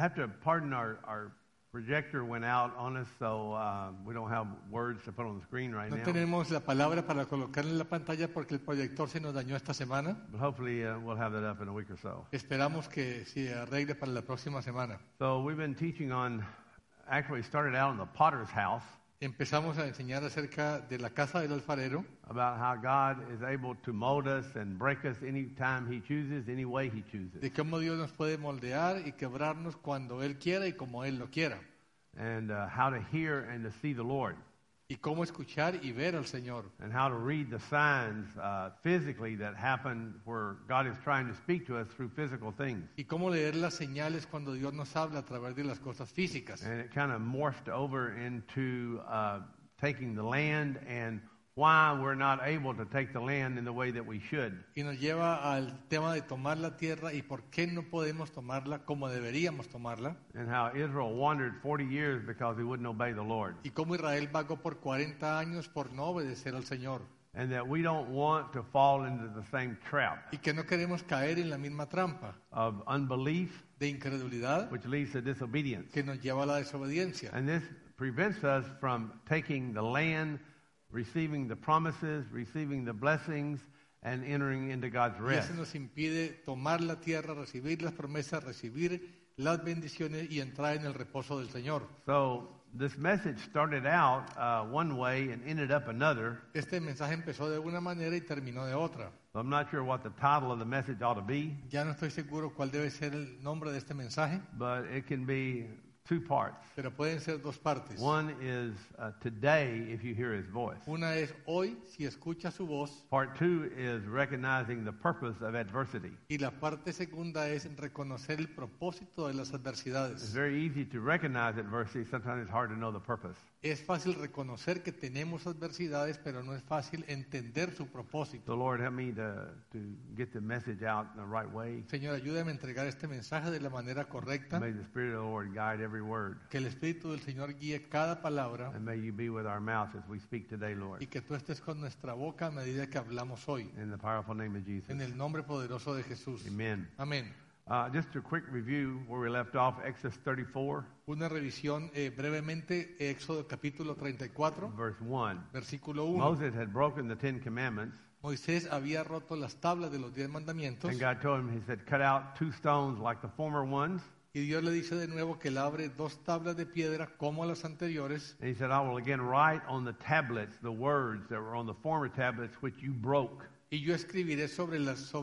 have to pardon our projector went out on us, so we don't have words to put on the screen right No now. tenemos la palabra para colocar en la pantalla porque el proyector se nos dañó esta semana. But hopefully we'll have that up in a week or so. Esperamos que se arregle para la próxima semana. So we've been teaching on, actually started out in the potter's house, Empezamos a enseñar acerca de la casa del alfarero, about how God is able to mold us and break us anytime He chooses, any way He chooses. de cómo Dios nos puede moldear y quebrarnos cuando Él quiera y como Él lo quiera, And how to hear and to see the Lord. y cómo escuchar y ver al Señor, And how to read the signs physically that happen where God is trying to speak to us through physical things. y cómo leer las señales cuando Dios nos habla a través de las cosas físicas. And it kind of morphed over into taking the land and why we're not able to take the land in the way that we should. Y nos lleva al tema de tomar la tierra y por qué no podemos tomarla como deberíamos tomarla, And how Israel wandered 40 years because he wouldn't obey the Lord. y cómo Israel vagó por 40 años por no obedecer al Señor, And that we don't want to fall into the same trap y que no queremos caer en la misma trampa of unbelief, de incredulidad which leads to disobedience. que nos lleva a la desobediencia. And this prevents us from taking the land, receiving the promises, receiving the blessings, and entering into God's Y rest. eso nos impide tomar la tierra, recibir las promesas, recibir las bendiciones y entrar en el reposo del Señor. So this message started out one way and ended up another. Este mensaje empezó de una manera y terminó de otra. So I'm not sure what the title of the message ought to be, Ya no estoy seguro cuál debe ser el nombre de este mensaje, but it can be two parts. pero pueden ser dos partes. One is today, if you hear His voice. Una es hoy, si escucha su voz, Part two is recognizing the purpose of adversity. y la parte segunda es reconocer el propósito de las It's adversidades. very easy to recognize adversity. Sometimes it's hard to know the purpose. Es fácil reconocer que tenemos adversidades, pero no es fácil entender su propósito. So Lord, help me to get the message out in the right way. Señor, ayúdame a entregar este mensaje de la manera correcta, May the Spirit of the Lord guide every word. que el Espíritu del Señor guíe cada palabra And may you be with our mouth as we speak today, Lord. y que tú estés con nuestra boca a medida que hablamos hoy. In the powerful name of Jesus. En el nombre poderoso de Jesús. Amen. Amén. Just a quick review where we left off, Exodus 34, Una revisión brevemente, Éxodo capítulo 34, verse 1. versículo 1. Moses had broken the 10 commandments, Moisés había roto las tablas de los 10 mandamientos and God told him, He said, cut out 2 stones like the former ones. y Dios le dice de nuevo que él abre 2 tablas de piedra como las anteriores, And He said, I will again write on the tablets the words that were on the former tablets which you broke. y yo escribiré sobre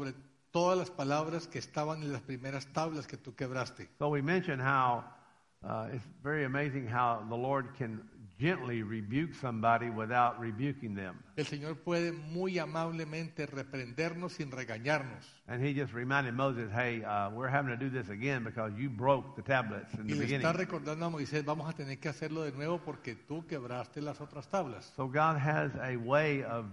todas las palabras que estaban en las primeras tablas que tú quebraste. So we mentioned how it's very amazing how the Lord can gently rebuke somebody without rebuking them. El Señor puede muy amablemente reprendernos sin regañarnos. And He just reminded Moses, hey, we're having to do this again because you broke the tablets in Y the le beginning. está recordando a Moisés, vamos a tener que hacerlo de nuevo porque tú quebraste las otras tablas. So God has a way of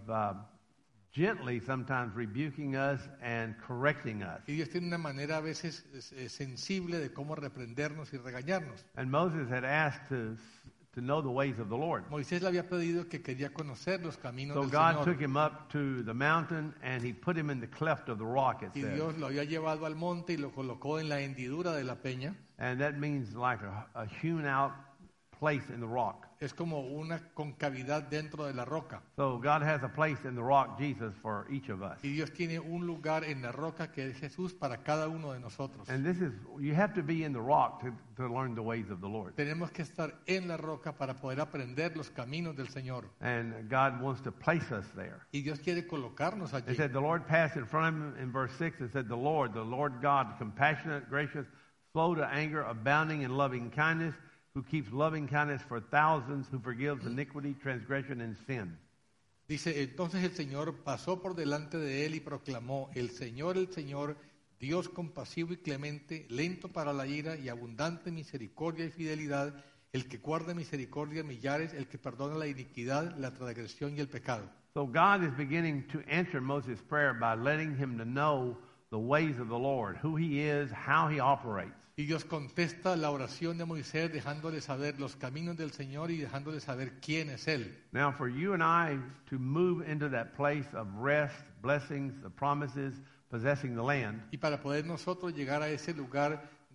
gently sometimes rebuking us and correcting us. Y Dios tiene una manera a veces sensible de cómo reprendernos y regañarnos. And Moses had asked to know the ways of the Lord. Moisés le había pedido que quería conocer los caminos So del God took Señor. him up to the mountain and He put him in the cleft of the rock, it Y says. Dios lo había llevado al monte y lo colocó en la hendidura de la peña. And that means like a hewn out place in the rock. Es como una concavidad dentro de la roca. So God has a place in the rock, Jesus, for each of us. Y Dios tiene un lugar en la roca que es Jesús para cada uno de nosotros. And this is, you have to be in the rock to learn the ways of the Lord. Tenemos que estar en la roca para poder aprender los caminos del Señor. And God wants to place us there. Y Dios quiere colocarnos allí. It said the Lord passed in front of him in verse 6. It said the Lord God, compassionate, gracious, slow to anger, abounding in loving kindness, who keeps loving kindness for thousands, who forgives iniquity, transgression, and sin. Dice, entonces el Señor pasó por delante de él y proclamó, el Señor, Dios compasivo y clemente, lento para la ira y abundante en misericordia y fidelidad, el que guarda misericordia a millares, el que perdona la iniquidad, la transgresión y el pecado. So God is beginning to answer Moses' prayer by letting him to know the ways of the Lord, who He is, how He operates. Y Dios contesta la oración de Moisés dejándole saber los caminos del Señor y dejándole saber quién es Él. Now, for you and I to move into that place of rest, blessings, the promises, possessing the land, Y para poder nosotros llegar a ese lugar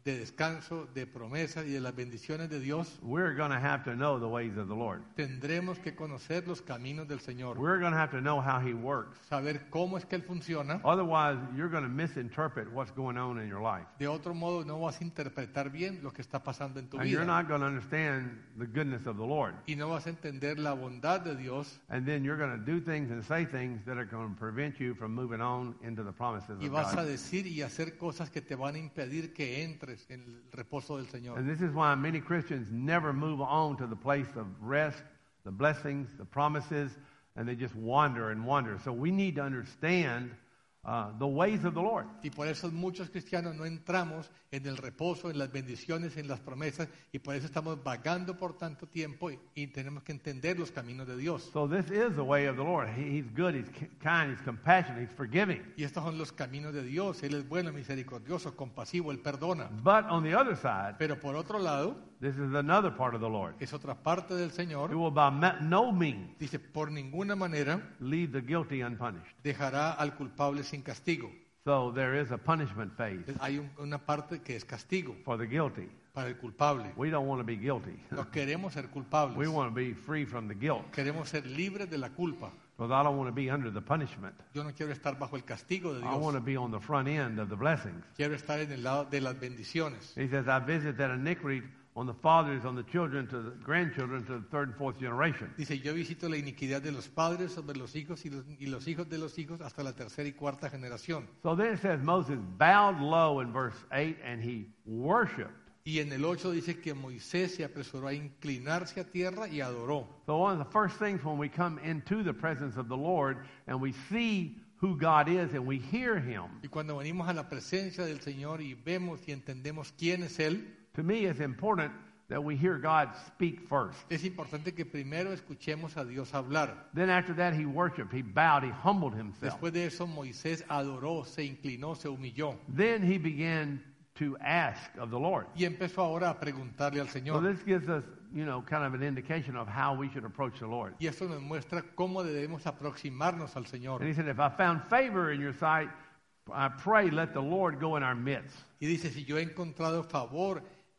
de descanso, de promesas y de las bendiciones de Dios, we're going to have to know the ways of the Lord. tendremos que conocer los caminos del Señor, We're going to have to know how He works. saber cómo es que Él funciona. Otherwise, you're going to misinterpret what's going on in your life. De otro modo, no vas a interpretar bien lo que está pasando en tu And you're vida. not going to understand the goodness of the Lord. Y no vas a entender la bondad de Dios. And then you're going to do things and say things that are going to prevent you from moving on into the promises Y of vas a God. decir y hacer cosas que te van a impedir que entres en el reposo del Señor. And this is why many Christians never move on to the place of rest, the blessings, the promises, and they just wander and wander. So we need to understand the ways of the Lord. Y por eso muchos cristianos no entramos en el reposo, en las bendiciones, en las promesas, y por eso estamos vagando por tanto tiempo y tenemos que entender los caminos de Dios. So this is the way of the Lord. He's good, He's kind, He's compassionate, He's forgiving. Y estos son los caminos de Dios. Él es bueno, misericordioso, compasivo, Él perdona. But on the other side, Pero por otro lado, this is another part of the Lord. es otra parte del It Señor. will by no means Dice, por ninguna manera leave the guilty unpunished. dejará al culpable sin castigo. So there is a punishment phase Hay una parte que es castigo for the guilty. para el culpable. We don't want to be guilty. No queremos ser We culpables. want to be free from the guilt. Queremos ser libres de la culpa. Because I don't want to be under the punishment. Yo no quiero estar bajo el castigo de I want to Dios. be on the front end of the blessings. Quiero estar en el lado de las bendiciones. He says, I visit that iniquity on the fathers, on the children, to the grandchildren, to the third and fourth generation. Dice, yo visito la iniquidad de los padres sobre los hijos y los hijos de los hijos hasta la tercera y cuarta generación. So then it says Moses bowed low in verse 8 and he worshiped. Y en el 8 dice que Moisés se apresuró a inclinarse a tierra y adoró. So one of the first things when we come into the presence of the Lord and we see who God is and we hear Him, Y cuando venimos a la presencia del Señor y vemos y entendemos quién es Él, to me it's important that we hear God speak first. es importante que primero escuchemos a Dios hablar. Then after that he worshiped, he bowed, he humbled himself. Después de eso Moisés adoró, se inclinó, se humilló. Then he began to ask of the Lord. Y empezó ahora a preguntarle al So Señor. this gives us, kind of an indication of how we should approach the Lord. Y esto nos muestra cómo debemos aproximarnos al Señor. And he said, if I found favor in your sight, I pray let the Lord go in our midst. Y dice, si yo he encontrado favor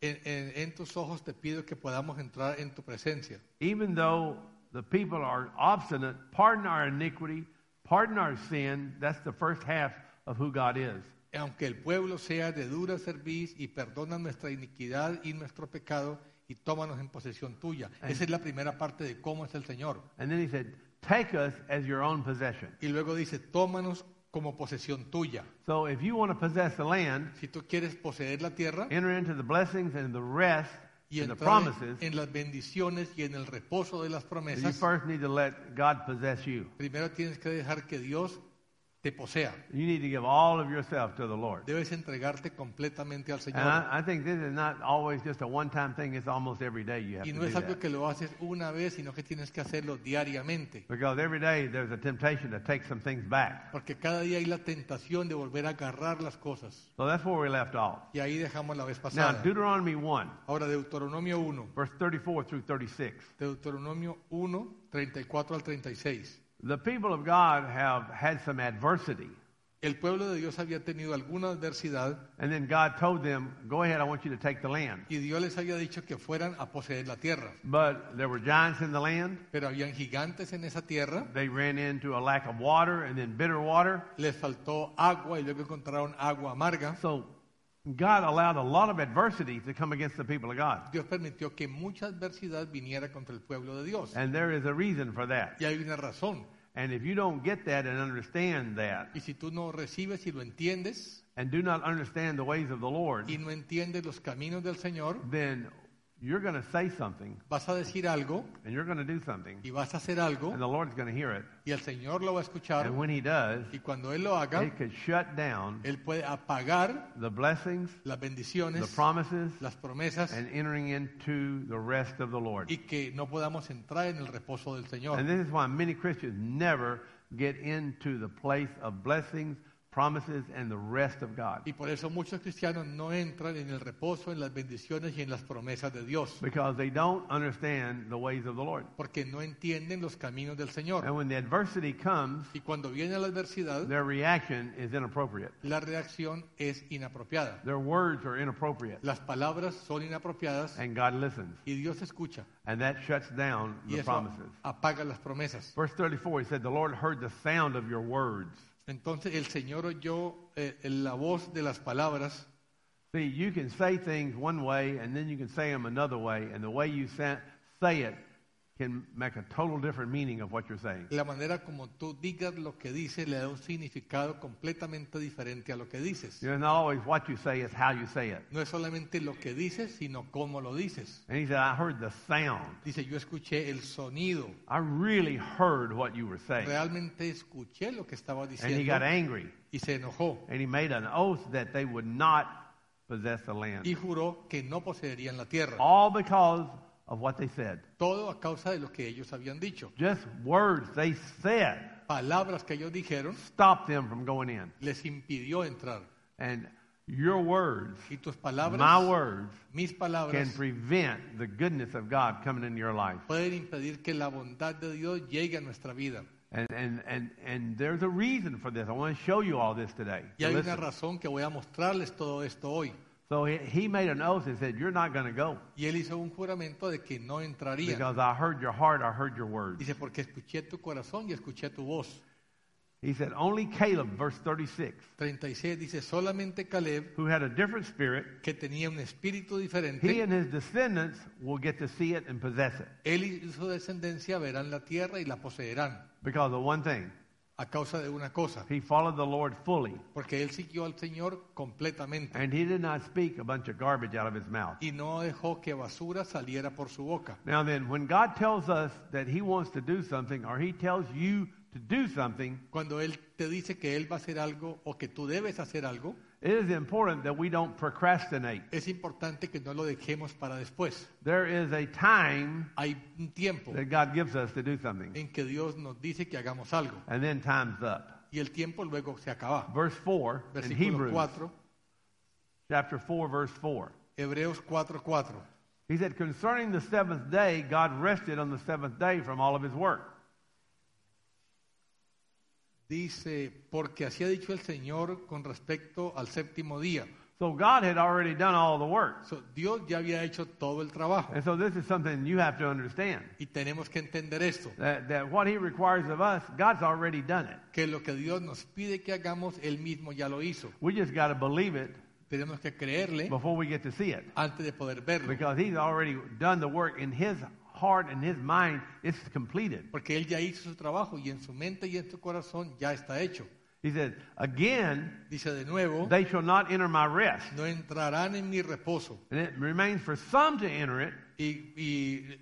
en tus ojos, te pido que podamos entrar en tu presencia. Even though the people are obstinate, pardon our iniquity, pardon our sin. That's the first half of who God is. Aunque el pueblo sea de dura cerviz y perdona nuestra iniquidad y nuestro pecado y tómanos en posesión tuya. Esa es la primera parte de cómo es el Señor. And then he said, take us as your own possession. Y luego dice, tómanos como posesión tuya. So if you want to possess the land, Si tú quieres poseer la tierra enter into the blessings and the rest y and the entrar promises, en las bendiciones y en el reposo de las you promesas, first need to let God possess you. primero tienes que dejar que Dios te posea. You need to give all of yourself to the Lord. Debes entregarte completamente al And Señor. I think this is not always just a one-time thing. It's almost every day you have Y to no do es algo that. que lo haces una vez, sino que tienes que hacerlo diariamente. Because every day there's a temptation to take some things back. Porque cada día hay la tentación de volver a agarrar las cosas. So that's where we left off. Y ahí dejamos la vez Now, pasada. Deuteronomy 1, Ahora, Deuteronomio 1. verse 34 through 36. Deuteronomio 1, 34 al 36. The people of God have had some adversity. El pueblo de Dios había tenido alguna adversidad And then God told them, go ahead, I want you to take the land. y Dios les había dicho que fueran a poseer la tierra. But there were giants in the land. Pero habían gigantes en esa tierra, They ran into a lack of water and then bitter water. les faltó agua y luego encontraron agua amarga. So God allowed a lot of adversity to come against the people of God. Dios permitió que mucha adversidad viniera contra el pueblo de Dios. And there is a reason for that. Y hay una razón. And if you don't get that and understand that, Y si tú no recibes y lo entiendes and do not understand the ways of the Lord, y no entiendes los caminos del Señor, then you're going to say something vas a decir algo and you're going to do something, y vas a hacer algo and the Lord's going to hear it. y el Señor lo va a escuchar And when He does, y cuando Él lo haga, it could shut down Él puede apagar the blessings, las the bendiciones, promises, las promesas and entering into the rest of the Lord. y que no podamos entrar en el reposo del Señor. And this is why many Christians never get into the place of blessings, promises and the rest of God. Y por eso muchos cristianos no entran en el reposo, en las bendiciones y en las promesas de Dios, Because they don't understand the ways of the Lord. porque no entienden los caminos del Señor. And when the adversity comes, Y cuando viene la adversidad, their reaction is inappropriate. la reacción es inapropiada. Their words are inappropriate. Las palabras son inapropiadas And God listens. y Dios escucha. And that shuts down Y the eso promises. apaga las promesas. Verse 34, he said, the Lord heard the sound of your words. Entonces el Señor oyó la voz de las palabras. See, you can say things one way and then you can say them another way. And the way you say it can make a total different meaning of what you're saying. La manera como tú digas lo que dices le da un significado completamente diferente a lo que dices. You know, not always what you say, is how you say it. No es solamente lo que dices, sino cómo lo dices. And he said, I heard the sound. Dice, yo escuché el sonido. I really heard what you were saying. Realmente escuché lo que estaba And he diciendo got angry. y se enojó And he made an oath that they would not possess the land. y juró que no poseerían la tierra. All because of what they said. Todo a causa de lo que ellos habían dicho. Just words they said Palabras que ellos dijeron stopped them from going in. les impidió entrar. And your words, Y tus palabras, my words, mis can palabras, prevent the goodness of God coming into your life. pueden impedir que la bondad de Dios llegue a nuestra vida. And there's a reason for this. I want to show you all this today. Y So hay una listen. razón que voy a mostrarles todo esto hoy. So he made an oath and said, you're not going to go. Y él hizo un juramento de que no entraría. Because I heard your heart, I heard your words. Dice, porque escuché tu corazón y escuché tu voz. He said, only Caleb, verse 36, 36 dice, solamente Caleb, who had a different spirit, que tenía un espíritu he diferente, and his descendants will get to see it and possess it. él y su descendencia verán la tierra y la poseerán. Because of one thing, A causa de una cosa, he followed the Lord fully, porque él siguió al Señor completamente and he did not speak a bunch of garbage out of his mouth. y no dejó que basura saliera por su boca. Now then, when God tells us that he wants to do something, or he tells you to do something, Cuando él te dice que él va a hacer algo o que tú debes hacer algo, it is important that we don't procrastinate. es importante que no lo dejemos para después. There is a time Hay un tiempo that God gives us to do something, en que Dios nos dice que hagamos algo and then time's up. y el tiempo luego se acaba. Verse 4 in Versículo Hebrews, 4, chapter 4, verse 4. Hebreos 4:4. He said, concerning the seventh day, God rested on the seventh day from all of his work. Dice, porque así ha dicho el Señor con respecto al séptimo día. So God had already done all the work. So, Dios ya había hecho todo el trabajo And so this is something you have to understand. y tenemos que entender esto, That what he requires of us, God's already done it. que lo que Dios nos pide que hagamos, Él mismo ya lo hizo. We just got to believe it Tenemos que creerle before we get to see it. antes de poder verlo, Because he's already done the work in his heart and his mind. It's completed. porque Él ya hizo su trabajo y en su mente y en su corazón ya está hecho. He said, again, Dice de nuevo, they shall not enter my rest. no entrarán en mi reposo. And it remains for some to enter it. Y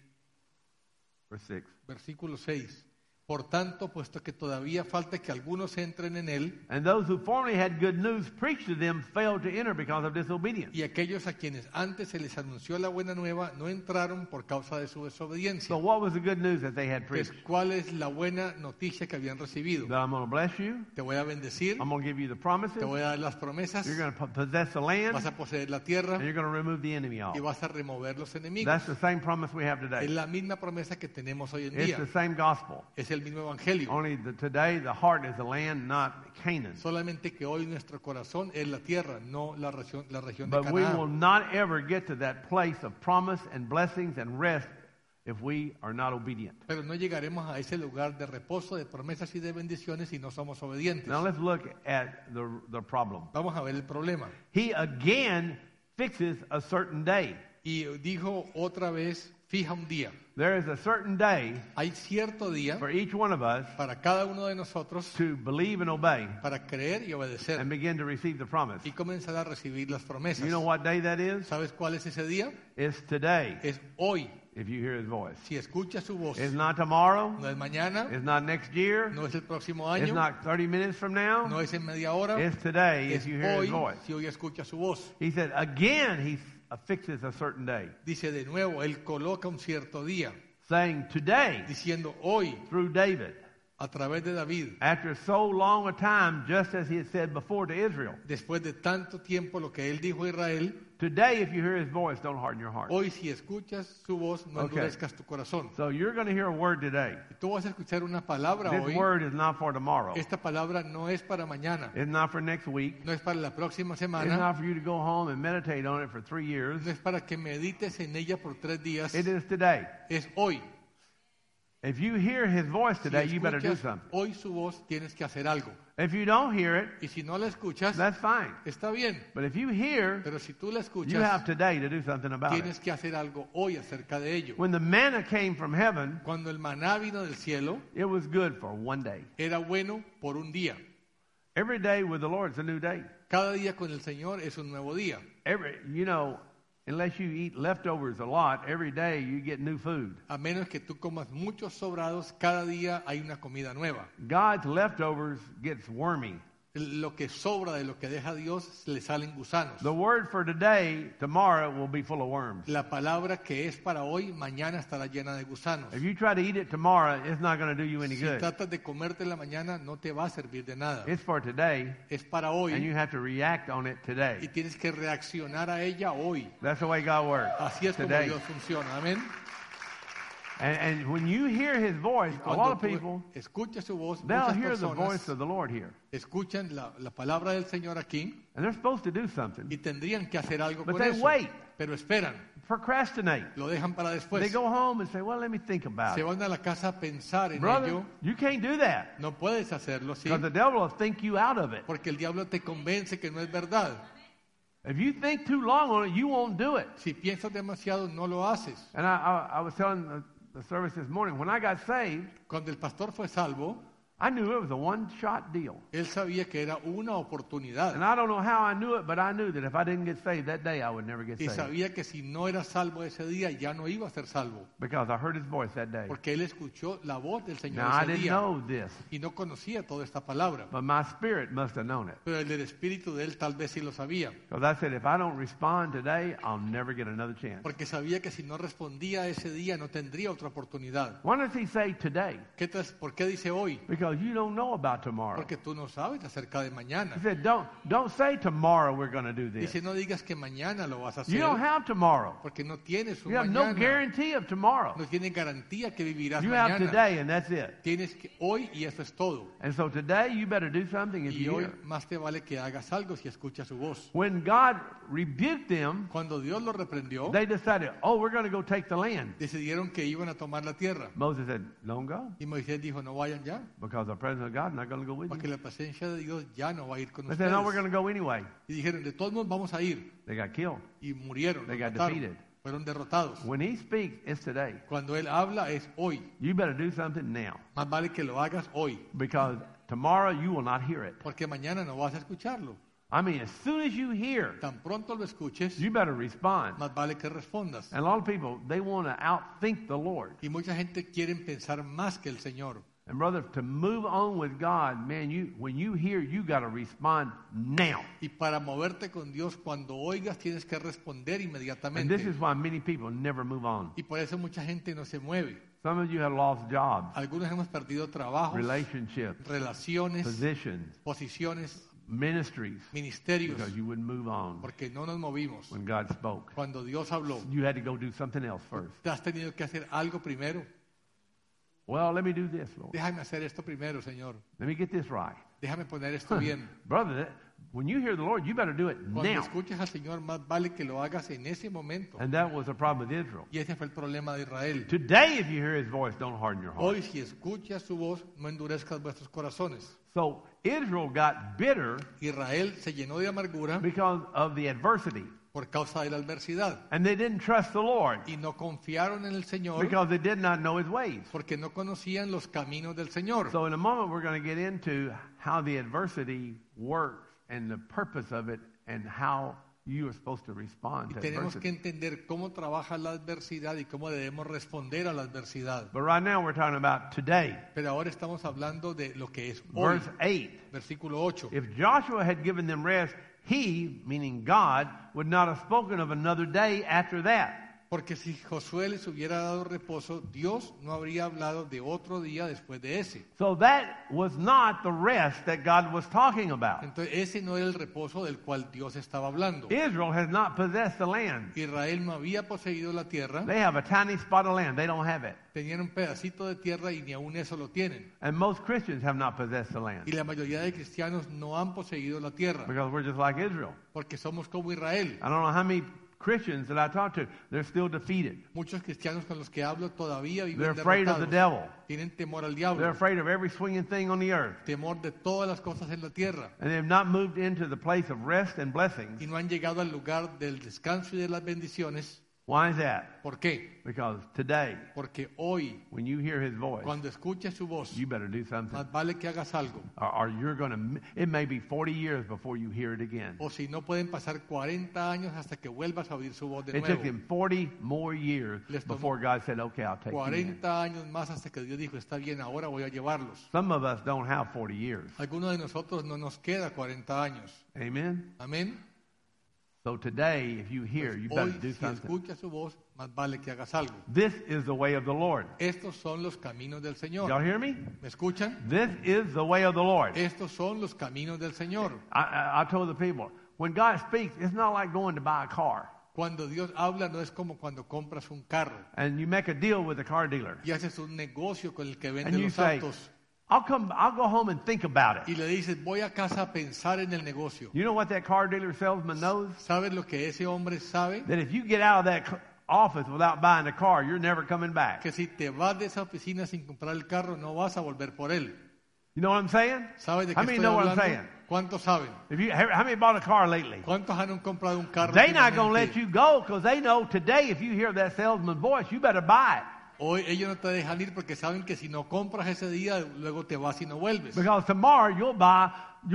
Verse 6. versículo 6. Por tanto, puesto que todavía falta que algunos entren en él, And those who formerly had good news preached to them failed to enter because of disobedience. y aquellos a quienes antes se les anunció la buena nueva no entraron por causa de su desobediencia. So what was the good news that they had Pues, preached? ¿cuál es la buena noticia que habían recibido? That I'm going to bless you. Te voy a bendecir, I'm going to give you the promises. te voy a dar las promesas, You're going to possess the land. vas a poseer la tierra And you're going to remove the enemy off. y vas a remover los enemigos. That's the same promise we have Es today. la misma promesa que tenemos hoy en It's día. the same gospel. Es el mismo evangelio. Only today the heart is the land, not Canaan. Solamente que hoy nuestro corazón es la tierra, no la región de But we will Canaán. not ever get to that place of promise and blessings and rest if we are not obedient. Pero no llegaremos a ese lugar de reposo, de promesas y de bendiciones si no somos obedientes. Now let's look at the problem. Vamos a ver el problema. He again fixes a certain day. Y dijo otra vez, fija un día. There is a certain day Hay cierto día for each one of us para cada uno de nosotros to believe and obey para creer y obedecer and begin to receive the promise. y comenzar a recibir las promesas. You know what day that is? ¿Sabes cuál es ese día? It's today, Es hoy. if you hear his voice. Si escuchas su voz, It's not tomorrow. no es mañana, It's not next year. no es el próximo It's año, not 30 minutes from now. no es en media hora, It's today, es if you hear his hoy voice. si hoy escuchas su voz. He said, again, he fixes a certain day, Dice de nuevo, él coloca un cierto día, saying today diciendo hoy through David. a través de David, after so long a time, just as he had said before to Israel. después de tanto tiempo lo que él dijo a Israel, Today, if you hear his voice, don't harden your heart. hoy si escuchas su voz, no Okay. endurezcas tu corazón. So you're going to hear a word today. Tú vas a escuchar una palabra This hoy. word is not for tomorrow. Esta palabra no es para mañana, It's not for next week. no es para la próxima It's semana, not for you to go home and meditate on it for 3 years. no es para que medites en ella por 3 días, It is today. es hoy. If you hear his voice Si today, you better do escuchas something. hoy su voz, tienes que hacer algo. If you don't hear it, Y si no la escuchas, that's fine. está bien. But if you hear, Pero si tú la you have escuchas, today to do something about tienes it. que hacer algo hoy acerca de ello. When the manna came from heaven, Cuando el maná vino del cielo, it was good for one day. era bueno por un día. Every day with the Lord is a new day. Cada día con el Señor es un nuevo día. Unless you eat leftovers a lot, every day you get new food. A menos que tú comas muchos sobrados, cada día hay una comida nueva. God's leftovers gets wormy. Lo que sobra de lo que deja Dios le salen gusanos. The word for today, tomorrow, will be full of worms. La palabra que es para hoy, mañana estará llena de gusanos. If you try to eat it tomorrow, it's not going to do you any Si good. tratas de comerte en la mañana, no te va a servir de nada. It's for today, Es para and hoy you have to react on it y today. tienes que reaccionar a ella hoy. That's the way God works. Así es como Today. Dios funciona. Amén. And when you hear his voice, a lot Cuando of tú people, escuchas su voz, they'll muchas hear the voice personas of the Lord here. escuchan la palabra del Señor aquí And they're supposed to do something. y tendrían que hacer algo But con they eso. wait. Pero esperan, Procrastinate. lo dejan para They después. go home and say, well, let me think about Se it. van a la casa a pensar en Brother, ello. you can't do that. No puedes hacerlo así Because the devil will think you out of it. porque el diablo te convence que no es verdad. If you think too long on it, you won't do it. Si piensas demasiado, no lo haces. And I was telling the service this morning, when I got saved, Cuando el pastor fue salvo, I knew it was a one-shot deal. él sabía que era una oportunidad. And I don't know how I knew it, but I knew that if I didn't get saved that day, I would never get Y saved. sabía que si no era salvo ese día, ya no iba a ser salvo. Because I heard his voice that day. Porque él escuchó la voz del Señor Now, I ese didn't día know this, y no conocía toda esta palabra. but my spirit must have known it. Pero el del espíritu de él tal vez sí lo sabía. Because I said, if I don't respond today, I'll never get another chance. Porque sabía que si no respondía ese día, no tendría otra oportunidad. Why does he say today? ¿Por qué dice hoy? Because you don't know about tomorrow. Porque tú no sabes acerca de mañana. He said, don't say tomorrow we're going to do this. Dice, no digas que mañana lo vas a You hacer. don't have tomorrow. Porque no tienes un You have no mañana. guarantee of tomorrow. No tienes garantía que vivirás You have mañana. today, and that's it. Tienes que hoy y eso es todo. And so today, you better do something if Y you hoy hear. más te vale que hagas algo si escuchas su voz. When God rebuked them, Cuando Dios lo reprendió, they decided, oh, we're going to go take the land. decidieron que iban a tomar la tierra. Moses said, don't go, Y Moisés dijo, no vayan ya, because the presence of God is not going to go with porque you. la presencia de Dios ya no va a ir con They said, no, we're going ustedes. to go anyway. Y dijeron, de todos modos vamos a ir. They got killed. Y murieron, They los got mataron. defeated. Fueron derrotados. When he speaks, it's today. Cuando Él habla es hoy. You better do something now, Más vale que lo hagas hoy, because tomorrow you will not hear it. porque mañana no vas a escucharlo. I mean, as soon as you hear, Tan pronto lo escuches, you better respond. más vale que respondas. And a lot of people, they want to outthink the Lord. Y mucha gente quiere pensar más que el Señor. And brother, to move on with God, man, when you hear, you got to respond now. Y para moverte con Dios, cuando oigas, tienes que responder And this inmediatamente. is why many people never move on. Y por eso mucha gente no se mueve. Some of you have lost jobs, Algunos hemos perdido trabajos, relationships, relaciones, positions, posiciones, ministries, ministerios, because you wouldn't move on porque no nos movimos. when God spoke. Cuando Dios habló, You had to go do something else first. te has tenido que hacer algo primero. Well, let me do this, Lord. Déjame hacer esto primero, Señor. Let me get this right. Déjame poner esto bien. Brother, when you hear the Lord, you better do it Cuando now. escuches al Señor, más vale que lo hagas en ese momento. And that was the problem with Israel. Y ese fue el problema de Israel. Today, if you hear his voice, don't harden your heart. Hoy, si escuchas su voz, no endurezcas vuestros corazones. So Israel got bitter Israel se llenó de amargura because of the adversity. por causa de la adversidad. And they didn't trust the Lord Y no confiaron en el Señor because they did not know his ways. porque no conocían los caminos del Señor. So in a moment, we're going to get into how the adversity works and the purpose of it and how you are supposed to respond Y to tenemos que adversity. entender cómo trabaja la adversidad y cómo debemos responder a la adversidad. But right now, we're talking about today. Pero ahora estamos hablando de lo que es hoy. Verse 8. Versículo 8. If Joshua had given them rest, he, meaning God, would not have spoken of another day after that. Porque si Josué les hubiera dado reposo, Dios no habría hablado de otro día después de ese. So that was not the rest that God was talking about. Entonces ese no era el reposo del cual Dios estaba hablando. Israel has not possessed the land. Israel no había poseído la tierra, They have a tiny spot of land. They don't have it. tenían un pedacito de tierra y ni aún eso lo tienen. And most Christians have not possessed the Y land la mayoría de cristianos no han poseído la tierra, because we're just like Israel. porque somos como Israel. I don't know how many Christians that I talk to, they're still defeated. Muchos cristianos con los que hablo todavía They're viven afraid of the derrotados. devil. Tienen temor al They're diablo, afraid of every swinging thing on the earth. temor de todas las cosas en la tierra. And they have not moved into the place of rest and blessings. Y no han llegado al lugar del descanso y de las bendiciones. Why is that? ¿Por qué? Because today, Porque hoy, when you hear his voice, cuando escuches su voz, you better do something. más vale que hagas algo. Or you're going to, it may be 40 years before you hear it again. O si no, pueden pasar 40 años hasta que vuelvas a oír su voz de It took nuevo. him 40 more years Les tomó before God said, okay, I'll take you in. 40 años más hasta que Dios dijo, está bien, ahora voy a llevarlos. Some of us don't have 40 years. Algunos de nosotros no nos queda 40 años. Amen? Amén. So today, if you hear, you better Hoy, do si something. escuchas su voz, más vale que hagas algo. This is the way of the Lord. Estos son los caminos del Y'all Señor. hear me? ¿Me escuchan? This is the way of the Lord. Estos son los caminos del Señor. I told the people, when God speaks, it's not like going to buy a car. Cuando Dios habla no es como cuando compras un carro And you make a deal with the car dealer. y haces un negocio con el que vende And you los say, autos I'll go home and think about y it. le dices, voy a casa a pensar en el negocio. You know what that car dealer salesman knows? ¿Sabes lo que ese hombre sabe? That if you get out of that office without buying a car, you're never coming back. Que si te vas de esa oficina sin comprar el carro, no vas a volver por él. You know what I'm saying? ¿Sabes de How qué many estoy know what I'm hablando? saying? ¿Cuántos saben? How many bought a car lately? ¿Cuántos han comprado un carro? They're not going to últimamente? let you go because they know today if you hear that salesman's voice, you better buy it. Hoy ellos no te dejan ir porque saben que si no compras ese día, luego te vas y no vuelves. Because tomorrow you'll buy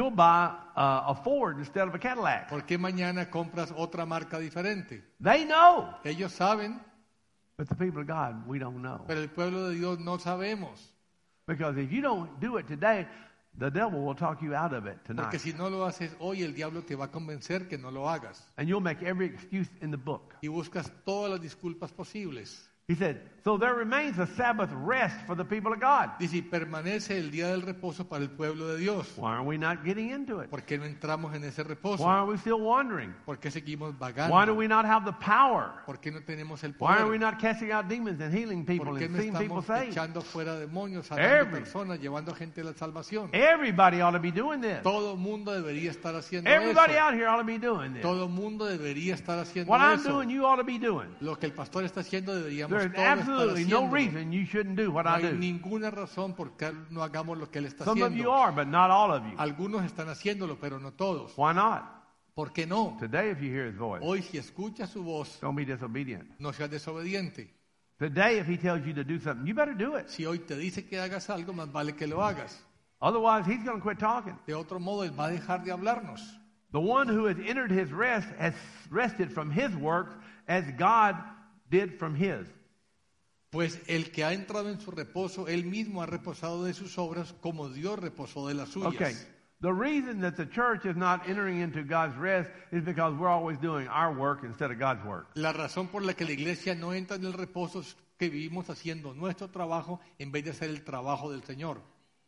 a Ford instead of a Cadillac. ¿Por qué mañana compras otra marca diferente? They know. Ellos saben, But the people of God, we don't know. pero el pueblo de Dios no sabemos. Because if you don't do it today, the devil will talk you out of it tonight. Porque si no lo haces hoy, el diablo te va a convencer que no lo hagas. And you'll make every excuse in the book. Y buscas todas las disculpas posibles. He said, so there remains a Sabbath rest for the people of God. Dice, y permanece el día del reposo para el pueblo de Dios. Why are we not getting into it? ¿Por qué no entramos en ese reposo? Why are we still wandering? ¿Por qué seguimos Why do vagando? we not have the power? ¿Por qué no tenemos el Why are we poder? not casting out demons and healing people ¿Por qué and no seeing people estamos saved? echando fuera demonios, sanando Every- personas, llevando a gente a la salvación? Everybody ought to be doing this. Todo mundo debería estar haciendo Everybody eso. out here ought to be doing this. Todo mundo debería estar haciendo What I'm eso. doing, you ought to be doing. Lo que el pastor está haciendo deberíamos There's todos estar absolutely no haciendo. reason you shouldn't do what No I hay do. ninguna razón por qué no hagamos lo que él está Some of you haciendo. are, but not all of you. Algunos están haciéndolo, pero no todos. Why not? ¿Por qué no? Today, if you hear his voice, Hoy si escuchas su voz, don't be disobedient. no seas desobediente. Today, if he tells you to do something, you better do it. Si hoy te dice que hagas algo, más vale que lo hagas. Otherwise, he's going to quit talking. De otro modo, él va a dejar de hablarnos. The one who has entered his rest has rested from his works as God did from his. Pues el que ha entrado en su reposo, él mismo ha reposado de sus obras como Dios reposó de las suyas. Okay. The reason that the church is not entering into God's rest is because we're always doing our work instead of God's work. La razón por la que la iglesia no entra en el reposo es que vivimos haciendo nuestro trabajo en vez de hacer el trabajo del Señor.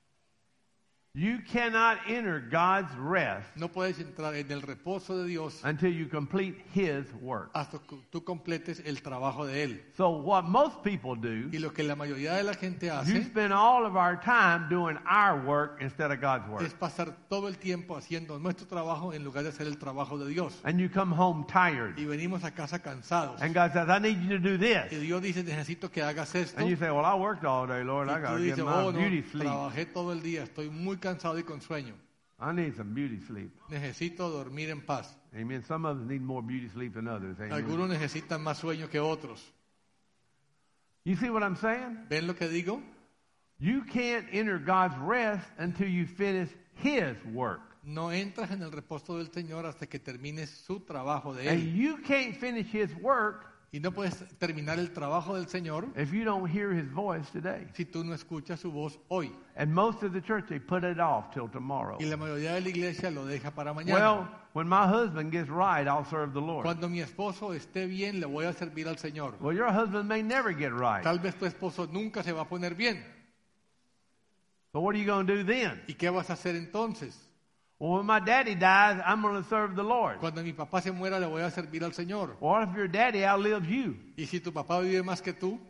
You cannot enter God's rest No puedes entrar en el reposo de Dios until you complete his work. hasta que tú completes el trabajo de Él. So what most people do, Y lo que la mayoría de la gente you hace spend all of our time doing our work instead of God's work. es pasar todo el tiempo haciendo nuestro trabajo en lugar de hacer el trabajo de Dios. And you come home tired. Y venimos a casa cansados. And God says, I need you to do Y this. Dios dice, necesito que hagas esto. And you say, well, I worked all day, Lord. I Y got tú to get dices, my oh no, beauty sleep. trabajé todo el día, estoy muy cansado y con sueño. I need some beauty sleep. Necesito dormir en paz. Amen. Some of us need more beauty sleep than others. Amen. Algunos necesitan más sueño que otros. You see what I'm saying? ¿Ven lo que digo? You can't enter God's rest until you finish his work. No entras en el reposo del Señor hasta que termines su trabajo de And Él. you can't finish his work Y no puedes terminar el trabajo del Señor if you don't hear his voice today. si tú no escuchas su voz hoy. And most of the church, they put it off till tomorrow. Y la mayoría de la iglesia lo deja para mañana. Well, when my husband gets right, I'll serve the Lord. Cuando mi esposo esté bien, le voy a servir al Señor. Well, your husband may never get right. Tal vez tu esposo nunca se va a poner bien. So what are you going to do then? ¿Y qué vas a hacer entonces? Well, when my daddy dies, I'm going to serve the Lord. Cuando mi papá se muera, le voy a servir al Señor. Or if your daddy outlives you? Y si tu papá vive más que tú,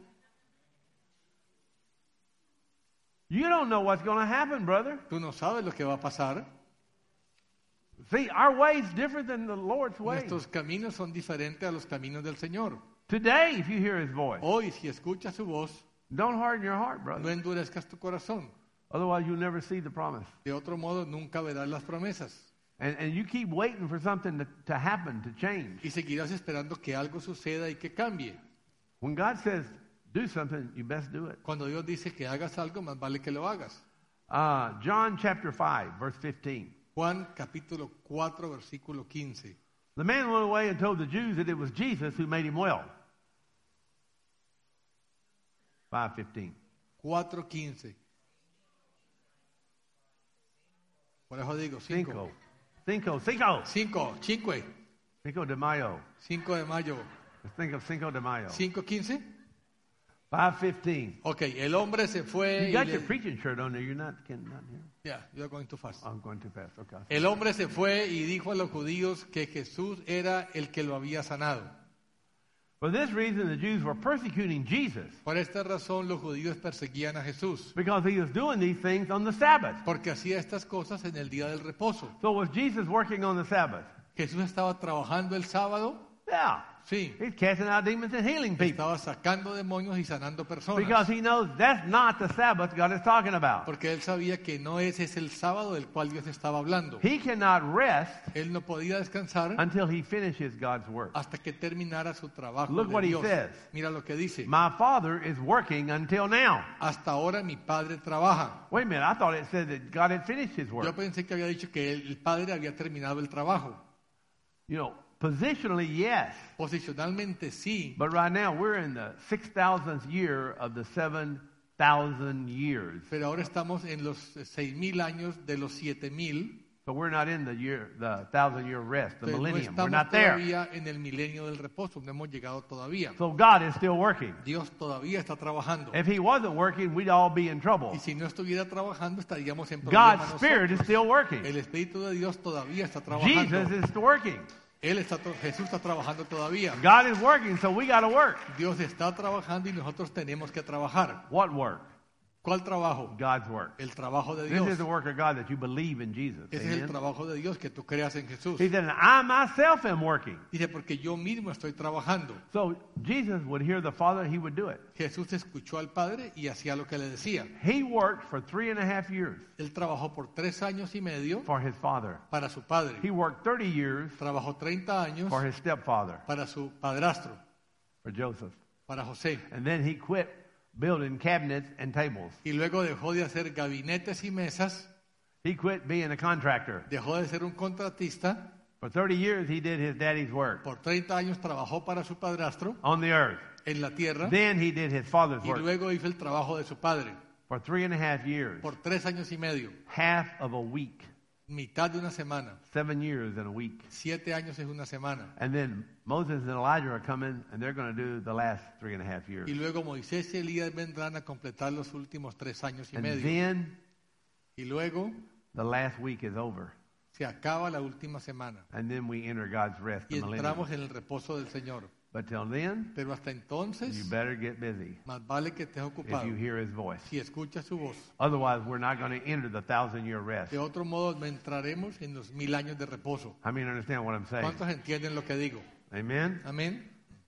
You don't know what's going to happen, brother. tú no sabes lo que va a pasar. See, our way's different than the Lord's way. Nuestros caminos son diferentes a los caminos del Señor. Today, if you hear his voice, Hoy, si escuchas su voz, don't harden your heart, no brother. endurezcas tu corazón. Otherwise, you'll never see the promise. De otro modo, nunca verás las promesas. And you keep waiting for something to happen, to change. Y seguirás esperando que algo suceda y que cambie. When God says, do something, you best do it. Cuando Dios dice que hagas algo, más vale que lo hagas. John chapter 5, verse 15. Juan capítulo 4, versículo 15. The man went away and told the Jews that it was Jesus who made him well. 5:15. 4:15. Por eso digo 5. Cinco de Mayo. 5 de mayo. Let's think of Cinco de Mayo. 5:15. 5:15. Ok, el hombre se fue. You got your preaching shirt on there. You're not here. Yeah, you're going too fast. I'm going too fast. Okay. El hombre se fue y dijo a los judíos que Jesús era el que lo había sanado. For this reason, the Jews were persecuting Jesus Por esta razón los judíos perseguían a Jesús, because he was doing these things on the Sabbath. porque hacía estas cosas en el día del reposo. So was Jesus working on the Sabbath? Jesús estaba trabajando el sábado, Yeah. sí, He's casting out demons and healing people estaba sacando demonios y sanando because personas, he knows that's not the Sabbath God is talking about. porque él sabía que no ese es el sábado del cual Dios estaba hablando. He cannot rest Él no podía descansar until he finishes God's work. hasta que terminara su trabajo Look de what he Dios. says. Mira lo que dice. My Father is working until now. Hasta ahora mi padre trabaja. Wait a minute, I thought it said that God had finished his Yo work. pensé que había dicho que el padre había terminado el trabajo. You know, positionally, yes. Posicionalmente sí, But right now, we're in the 6,000th year of the 7,000 years. pero ahora estamos en los 6,000 años de los 7,000. So we're not in the 1,000-year rest, the Pero no millennium. We're estamos not there. todavía en el milenio del reposo, no hemos llegado todavía. So God is still working. Dios todavía está trabajando. If he wasn't working, we'd all be in trouble. Y si no estuviera trabajando, estaríamos en problemas God's Spirit is nosotros. still working. El Espíritu de Dios todavía está trabajando. Jesus is working. Jesús está trabajando todavía. God is working, so we got to work. Dios está trabajando y nosotros tenemos que trabajar. What work? ¿Cuál trabajo? God's work. El trabajo de This Dios. is the work of God that you believe in Jesus. Ese es el Amen. trabajo de Dios, que tú creas en Jesús. He said, I myself am working. Dice, porque yo mismo estoy trabajando. So Jesus would hear the Father, he would do it. Jesús escuchó al Padre y hacía lo que le decía. He worked for 3.5 years Él trabajó por 3 años y medio for his father. para su padre. He worked 30 years Trabajó 30 años for his stepfather, para su padrastro, for Joseph. para José. And then he quit building cabinets and tables. Y luego dejó de hacer gabinetes y mesas, He quit being a contractor. dejó de ser un contratista. For 30 years, he did his daddy's work Por 30 años trabajó para su padrastro on the earth. en la tierra. Then he did his father's Y work luego hizo el trabajo de su padre for 3.5 years, por 3 años y medio, half of a week, mitad de una semana. 7 years in a week. 7 años es una semana. And then Moses and Elijah are coming, and they're going to do the last 3.5 years. Y luego Moisés y Elías vendrán a completar los últimos 3 años y And medio. then Y luego the last week is over. se acaba la última semana. And then we enter God's rest, Y the millennium. entramos en el reposo del Señor. But till then, Pero hasta you entonces, better get busy más vale que estés if ocupado. you hear his voice. Si escuchas su voz. Otherwise, we're not going to enter the 1,000-year rest. De otro modo, no entraremos en los 1000 años de reposo. I mean, understand what I'm saying? ¿Cuántos entienden lo que digo? Amen? Amén.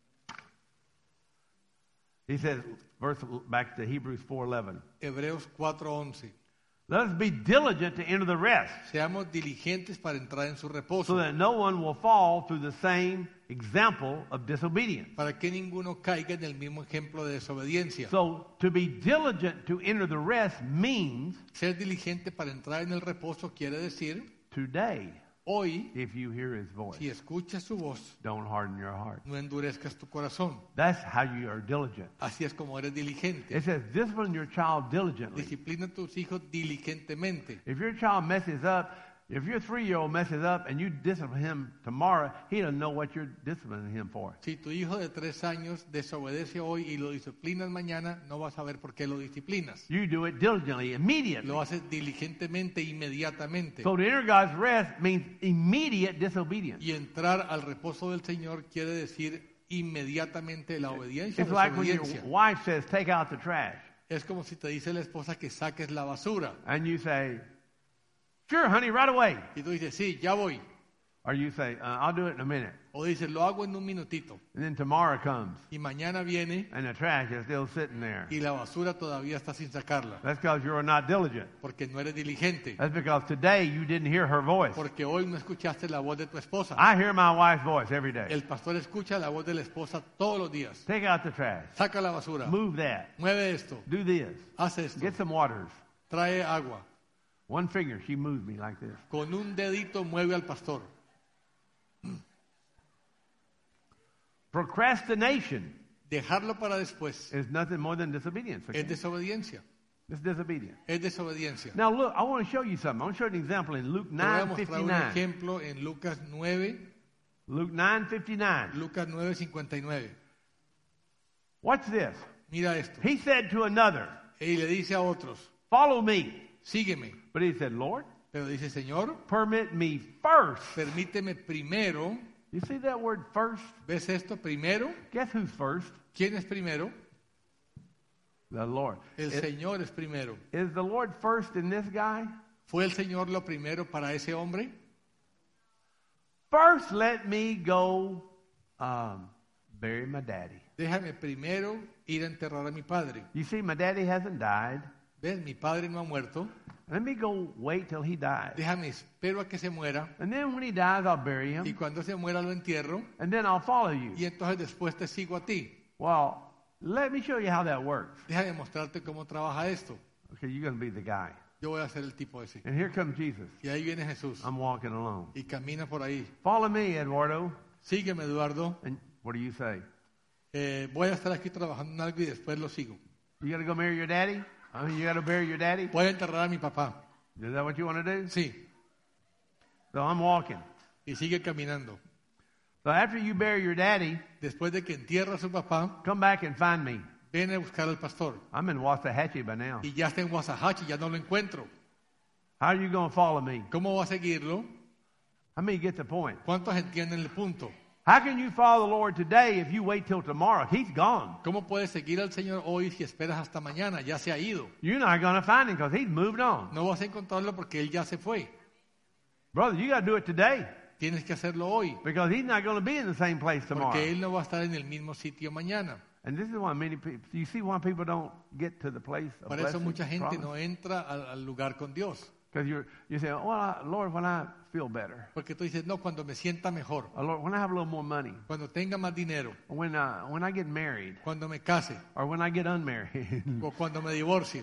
He says, back to Hebrews 4:11. Hebreos 4:11. Let us be diligent to enter the rest, Seamos diligentes para entrar en su so reposo, that no one will fall through the same example of disobedience. para que ninguno caiga en el mismo ejemplo de desobediencia. So, to be diligent to enter the rest means Ser diligente para entrar en el reposo quiere decir today. Hoy, if you hear his voice. si escuchas su voz, Don't harden your heart. no endurezcas tu corazón. That's how you are diligent. Así es como eres diligente. It says, discipline your child diligently. Disciplina a tus hijos diligentemente. If your child messes up, if your 3-year-old messes up and you discipline him tomorrow, he doesn't know what you're disciplining him for. Si tu hijo de 3 años desobedece hoy y lo disciplinas mañana, no vas a saber por qué lo disciplinas. You do it diligently, immediately. Lo haces diligentemente, inmediatamente. So to enter God's rest means immediate disobedience. Y entrar al reposo del Señor quiere decir inmediatamente la obediencia. It's like when your Desobediencia. wife says, take out the trash. Es como si te dice la esposa que saques la basura. And you say, sure, honey, right away. Y tú dices, sí, ya voy. Or you say, I'll do it in a minute. O dices, lo hago en un minutito. And then tomorrow comes, Y mañana viene and the trash is still sitting there. y la basura todavía está sin sacarla. That's because you're not diligent. Porque no eres diligente. That's because today you didn't hear her voice. Porque hoy no escuchaste la voz de tu esposa. I hear my wife's voice every day. El pastor escucha la voz de la esposa todos los días. Take out the trash. Saca la basura. Move that. Mueve esto. Do this. Haz esto. Get some waters. Trae agua. One finger, she moves me like this. Con un dedito mueve al pastor. Procrastination Dejarlo para después is nothing more than disobedience. es desobediencia. It's disobedience. Es desobediencia. Now look, I want to show you something. I want to show you an example in Luke Te voy a mostrar un 9:59. ejemplo en Lucas 9, Luke 9:59. Lucas 9:59. Watch this. Mira esto. He said to another, Y le dice a otros, follow me. sígueme. But he said, Lord, Pero dice, Señor, permit me first. permíteme primero. You see that word first? ¿Ves esto? Primero. Guess who's first? ¿Quién es primero? The Lord. El Señor es primero. Is the Lord first in this guy? ¿Fue el Señor lo primero para ese hombre? First, let me go bury my daddy. Déjame primero ir a enterrar a mi padre. You see, my daddy hasn't died. ¿Ves? Mi padre no ha muerto. Let me go wait till he dies. Déjame, espero a que se muera. And then when he dies, I'll bury Y him. cuando se muera lo entierro. And then I'll follow you. Y entonces después te sigo a ti. Well, let me show you how that works. Déjame mostrarte cómo trabaja esto. Okay, you're going to be the guy. Yo voy a ser el tipo ese. And here comes Jesus. Y ahí viene Jesús. I'm walking alone. Y camina por ahí. Follow me, Eduardo. Sígueme, Eduardo. And what do you say? Voy a estar aquí trabajando en algo y después lo sigo. You got to go marry your daddy? I mean, you got to bury your daddy? Voy a enterrar a mi papá. Is that what you want to do? Sí. So I'm walking. Y sigue caminando. So after you bury your daddy, Después de que entierra a su papá, come back and find me. viene a buscar al pastor. I'm in Waxahachie by now. Y ya está en Waxahachie, ya no lo encuentro. How are you going to follow me? ¿Cómo va a seguirlo? How many get the point? ¿Cuántos entienden el punto? How can you follow the Lord today if you wait till tomorrow? He's gone. ¿Cómo puedes seguir al Señor hoy si esperas hasta mañana? Ya se ha ido. You're not going to find him because he's moved on. No vas a encontrarlo porque Él ya se fue. Brother, you got to do it today Tienes que hacerlo hoy. because he's not going to be in the same place tomorrow. Porque Él no va a estar en el mismo sitio mañana. And this is why many people, you see why people don't get to the place of Por eso blessing, mucha gente promise? no entra al lugar con Dios. Because you say, well, Lord, when I feel better, Porque tú dices, no, cuando me sienta mejor, Lord, when I have a little more money, cuando tenga más dinero, or when I get married, cuando me case or when I get unmarried. o cuando me divorcie.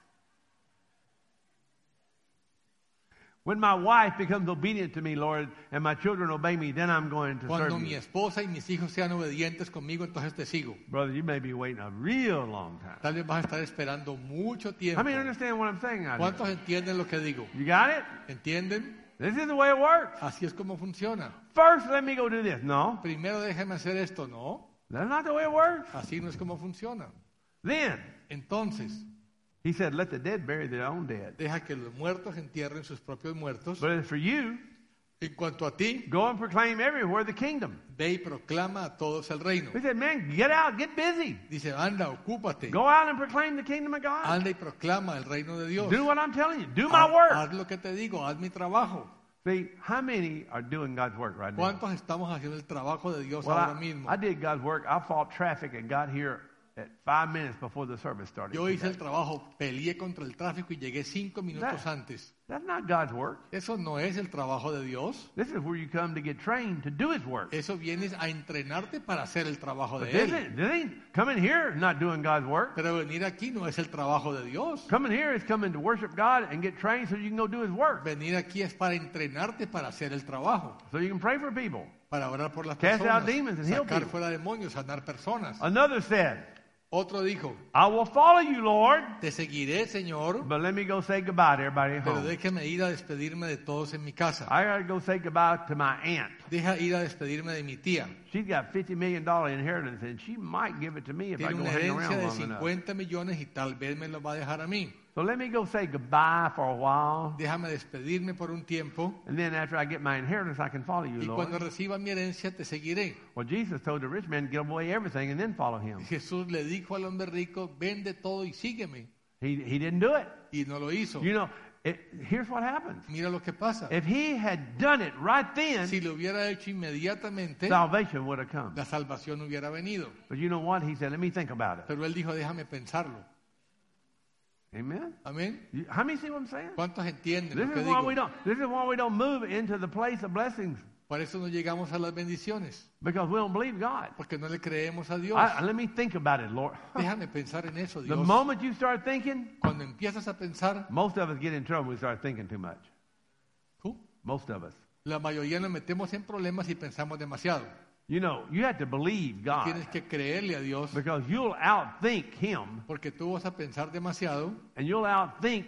When my wife becomes obedient to me, Lord, and my children obey me, then I'm going to Cuando serve mi you. esposa y mis hijos sean obedientes conmigo, entonces te sigo. Brother, you may be waiting a real long time. Tal vez vas a estar esperando mucho tiempo. How many understand what I'm saying out here? ¿Cuántos entienden lo que digo? You got it? ¿Entienden? This is the way it works. Así es como funciona. First, let me go do this. No, Primero déjame hacer esto, ¿no? that's not the way it works. Así no es como funciona. Then, Entonces, he said, let the dead bury their own dead. deja que los muertos entierren sus propios muertos. But as for you, En cuanto a ti, go and proclaim everywhere the kingdom. ve y proclama a todos el reino. He said, man, get out, get busy. Dice, anda, ocúpate. Go out and proclaim the kingdom of God. Anda y proclama el reino de Dios. Do what I'm telling you. Do my work. Haz lo que te digo, haz mi trabajo. See, how many are doing God's work right now? ¿Cuántos estamos haciendo el trabajo de Dios Well, ahora mismo? I did God's work. I fought traffic and got here at 5 minutes before the service started. Yo hice el today. trabajo, peleé contra el tráfico y llegué 5 minutos antes. That's not God's work. Eso no es el trabajo de Dios. This is where you come to get trained to do His work. Eso vienes a entrenarte para hacer el trabajo But de Él. this ain't coming here not doing God's work. Pero venir aquí no es el trabajo de Dios. Coming here is coming to worship God and get trained so you can go do His work. Venir aquí es para entrenarte para hacer el trabajo, So you can pray for people. para orar por las Cast out personas, demons and heal sacar people. fuera demonios, sanar personas. Another said, Otro dijo, I will follow you, Lord, te seguiré, Señor, but let me go say goodbye to everybody at pero home. déjame ir a despedirme de todos en mi casa. I got to go say goodbye to my aunt. Deja ir a despedirme de mi tía. She's got $50 million inheritance, and she might give it to me if I Tiene go una hang herencia around de long enough. 50 millones y tal vez me lo va a dejar a mí. So let me go say goodbye for a while, Déjame despedirme por un tiempo and then after I get my inheritance, I can follow you, y cuando Lord. reciba mi herencia te seguiré. Well, Jesus told the rich man, give away everything and then follow him. Jesús le dijo al hombre rico, vende todo y sígueme. He didn't do it. Y no lo hizo. You know, here's what happens. Mira lo que pasa. If he had done it right then, Si lo hubiera hecho inmediatamente, salvation would have come. la salvación hubiera venido. But you know what? He said, let me think about it. Pero él dijo, déjame pensarlo. Amen? Amén. How many see what I'm saying? ¿Cuántos entienden This lo que is why digo? this is why we don't move into the place of blessings, Por eso no llegamos a las bendiciones, because we don't believe God. porque no le creemos a Dios. Let me think about it, Lord. Déjame pensar en eso, The Dios. moment you start thinking, Cuando empiezas a pensar, most of us get in trouble when we start thinking too much. ¿tú? Most of us. La mayoría nos metemos en problemas y pensamos demasiado. You know, you have to believe God, Tienes que creerle a Dios, because you'll outthink Him, porque tú vas a pensar demasiado and you'll outthink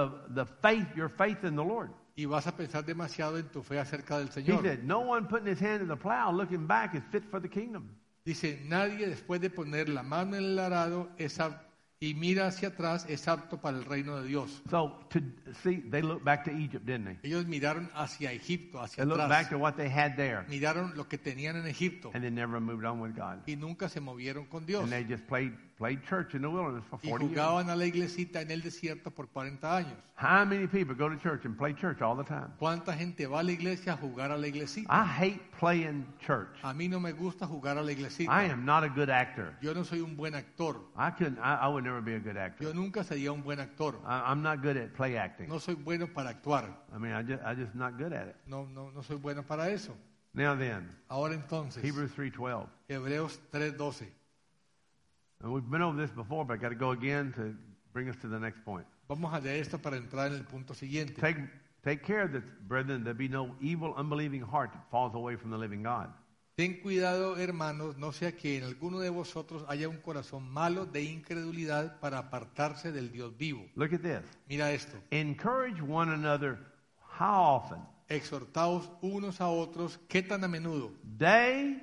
your faith in the Lord. y vas a pensar demasiado en tu fe acerca del He Señor. said, no one putting his hand to the plow looking back is fit for the kingdom. Dice, nadie después de poner la mano en el arado y mira hacia atrás es apto para el reino de Dios. So, they looked back to Egypt, didn't they? Ellos miraron hacia Egipto, hacia They looked back atrás. to what they had there, Miraron lo que tenían en Egipto and they never moved on with God. y nunca se movieron con Dios. And they just played church in the wilderness for Y 40 years. jugaban a la iglesita en el desierto por 40 años. How many people go to church and play church all the time? ¿Cuánta gente va a la iglesia a jugar a la iglesita? I hate playing church. A mí no me gusta jugar a la iglesita. I am not a good actor. Yo no soy un buen actor. I would never be a good actor. Yo nunca sería un buen actor. I'm not good at play acting. No soy bueno para actuar. I mean, I just not good at it. No soy bueno para eso. Now then, Ahora entonces, Hebrews 3:12. Hebreos 3:12. And we've been over this before, but I got to go again to bring us to the next point. Vamos a leer esto para entrar en el punto siguiente. Take care that, brethren, there be no evil, unbelieving heart that falls away from the living God. Ten cuidado, hermanos, no sea que en alguno de vosotros haya un corazón malo de incredulidad para apartarse del Dios vivo. Look at this. Mira esto. Encourage one another. How often? Exhortaos unos a otros, ¿qué tan a menudo? Day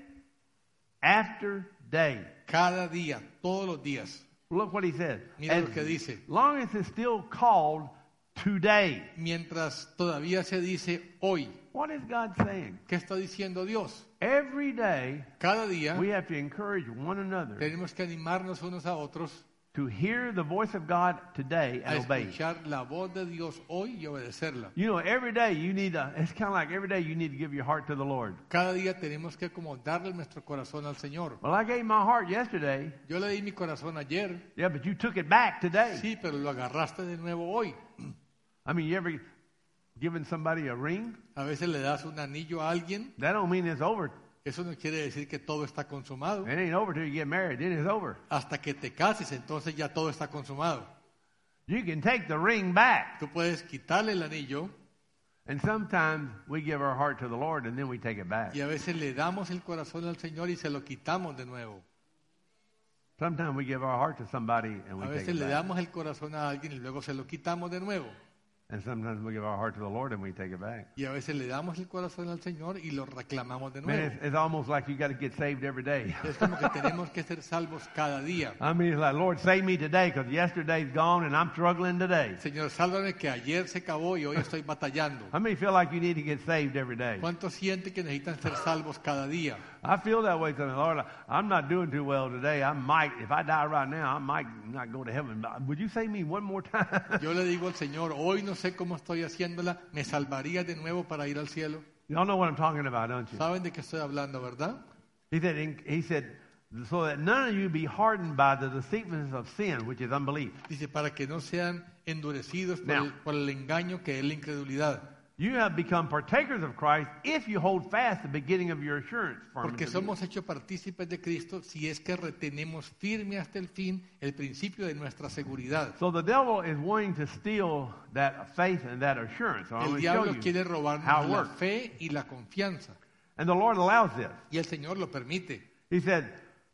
after day. Cada día, todos los días. Look what he said. Mira As lo que dice. long as it's still called today. Mientras todavía se dice hoy. What is God saying? ¿Qué está diciendo Dios? Every day Cada día we have to encourage one another tenemos que animarnos unos a otros to hear the voice of God today a and obey. escuchar la voz de Dios hoy y obedecerla. You know, every day it's kind of like every day you need to give your heart to the Lord. Cada día tenemos que como darle nuestro corazón al Señor. Well, I gave my heart yesterday. Yo le di mi corazón ayer, Yeah, but you took it back today. sí, pero lo agarraste de nuevo hoy. I mean, you ever given somebody a ring? A veces le das un anillo a alguien, That don't mean it's over. eso no quiere decir que todo está consumado. It ain't over till you get married. Then it's over. Hasta que te cases, entonces ya todo está consumado. You can take the ring back. Tú puedes quitarle el anillo And sometimes we give our heart to the Lord and then we take it back. y a veces le damos el corazón al Señor y se lo quitamos de nuevo. Sometimes we give our heart to somebody and we A take veces it le back. damos el corazón a alguien y luego se lo quitamos de nuevo. And sometimes we give our heart to the Lord and we take it back. Y a veces le damos el corazón al Señor y lo reclamamos de Man, nuevo. it's almost like you got to get saved every day. Es como que tenemos que ser salvos cada día. I mean, it's like, Lord, save me today because yesterday's gone and I'm struggling today. Señor, sálvame que ayer se acabó y hoy estoy batallando. How many feel like you need to get saved every day? ¿Cuántos sienten que necesitan ser salvos cada día? I feel that way sometimes. Lord, I'm not doing too well today. I might, if I die right now, I might not go to heaven. Would you save me one more time? Yo le digo al Señor, hoy no sé cómo estoy haciéndola, ¿me salvaría de nuevo para ir al cielo? Y'all know what I'm talking about, don't you? ¿Saben de qué estoy hablando, verdad? He said, so that none of you be hardened by the deceitfulness of sin, which is unbelief. Dice, para que no sean endurecidos Now. por el engaño que es la incredulidad. You have become partakers of Christ if you hold fast the beginning of your assurance. firm Porque unto the somos hechos partícipes de Cristo si es que retenemos firme hasta el fin el principio de nuestra seguridad. end. So the devil is wanting to steal that faith and that assurance. So I'm El going to show diablo you quiere how robarnos it la works. fe y la confianza. And the Lord allows this. Y el Señor lo permite. He said,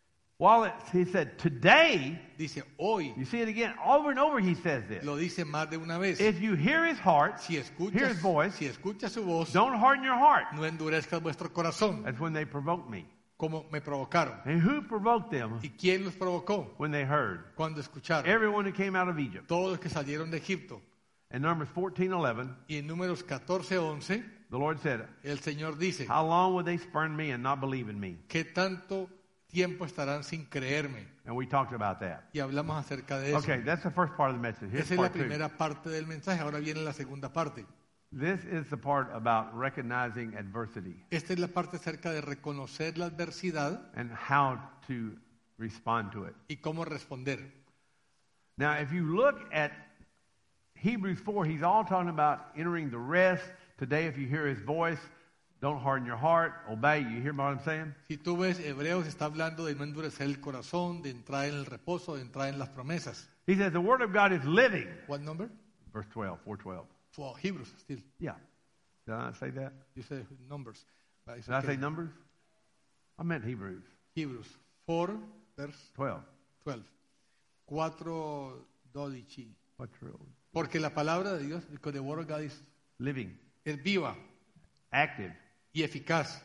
today, Dice, hoy, you see it again, over and over he says this. lo dice más de una vez. If you hear his heart, Si hear his escuchas, voice, si escuchas su voz, don't harden your heart. no endurezcas vuestro corazón, That's when they provoked me. como me provocaron. And who provoked them ¿Y quién los provocó? when they heard? Cuando escucharon. Everyone who came out of Egypt. Todos los que salieron de Egipto. In Numbers 14:11, Y en Números 14:11, the Lord said, el Señor dice, how long would they spurn me and not believe in me? ¿qué tanto tiempo estarán sin creerme? And we talked about that. Y hablamos acerca de eso. Okay, that's the first part of the message. Here's Esa es la part two. primera parte del mensaje. Ahora viene la segunda parte. This is the part about recognizing adversity Esta es la parte acerca de reconocer la adversidad and how to respond to it. y cómo responder. Now, if you look at Hebrews 4, he's all talking about entering the rest. Today, if you hear his voice, don't harden your heart, obey. You hear what I'm saying? Si tú ves, Hebreos está hablando de no endurecer el corazón, de entrar en el reposo, de entrar en las promesas. He says the word of God is living. What number? Verse 12, 4:12. For Hebrews, still. Yeah. Did I not say that? You say numbers. But it's Did I okay. say numbers? I meant Hebrews. Hebrews 4, verse 12. 12. 4:12. What's real? Porque la palabra de Dios, because the word of God Living, es viva active, y eficaz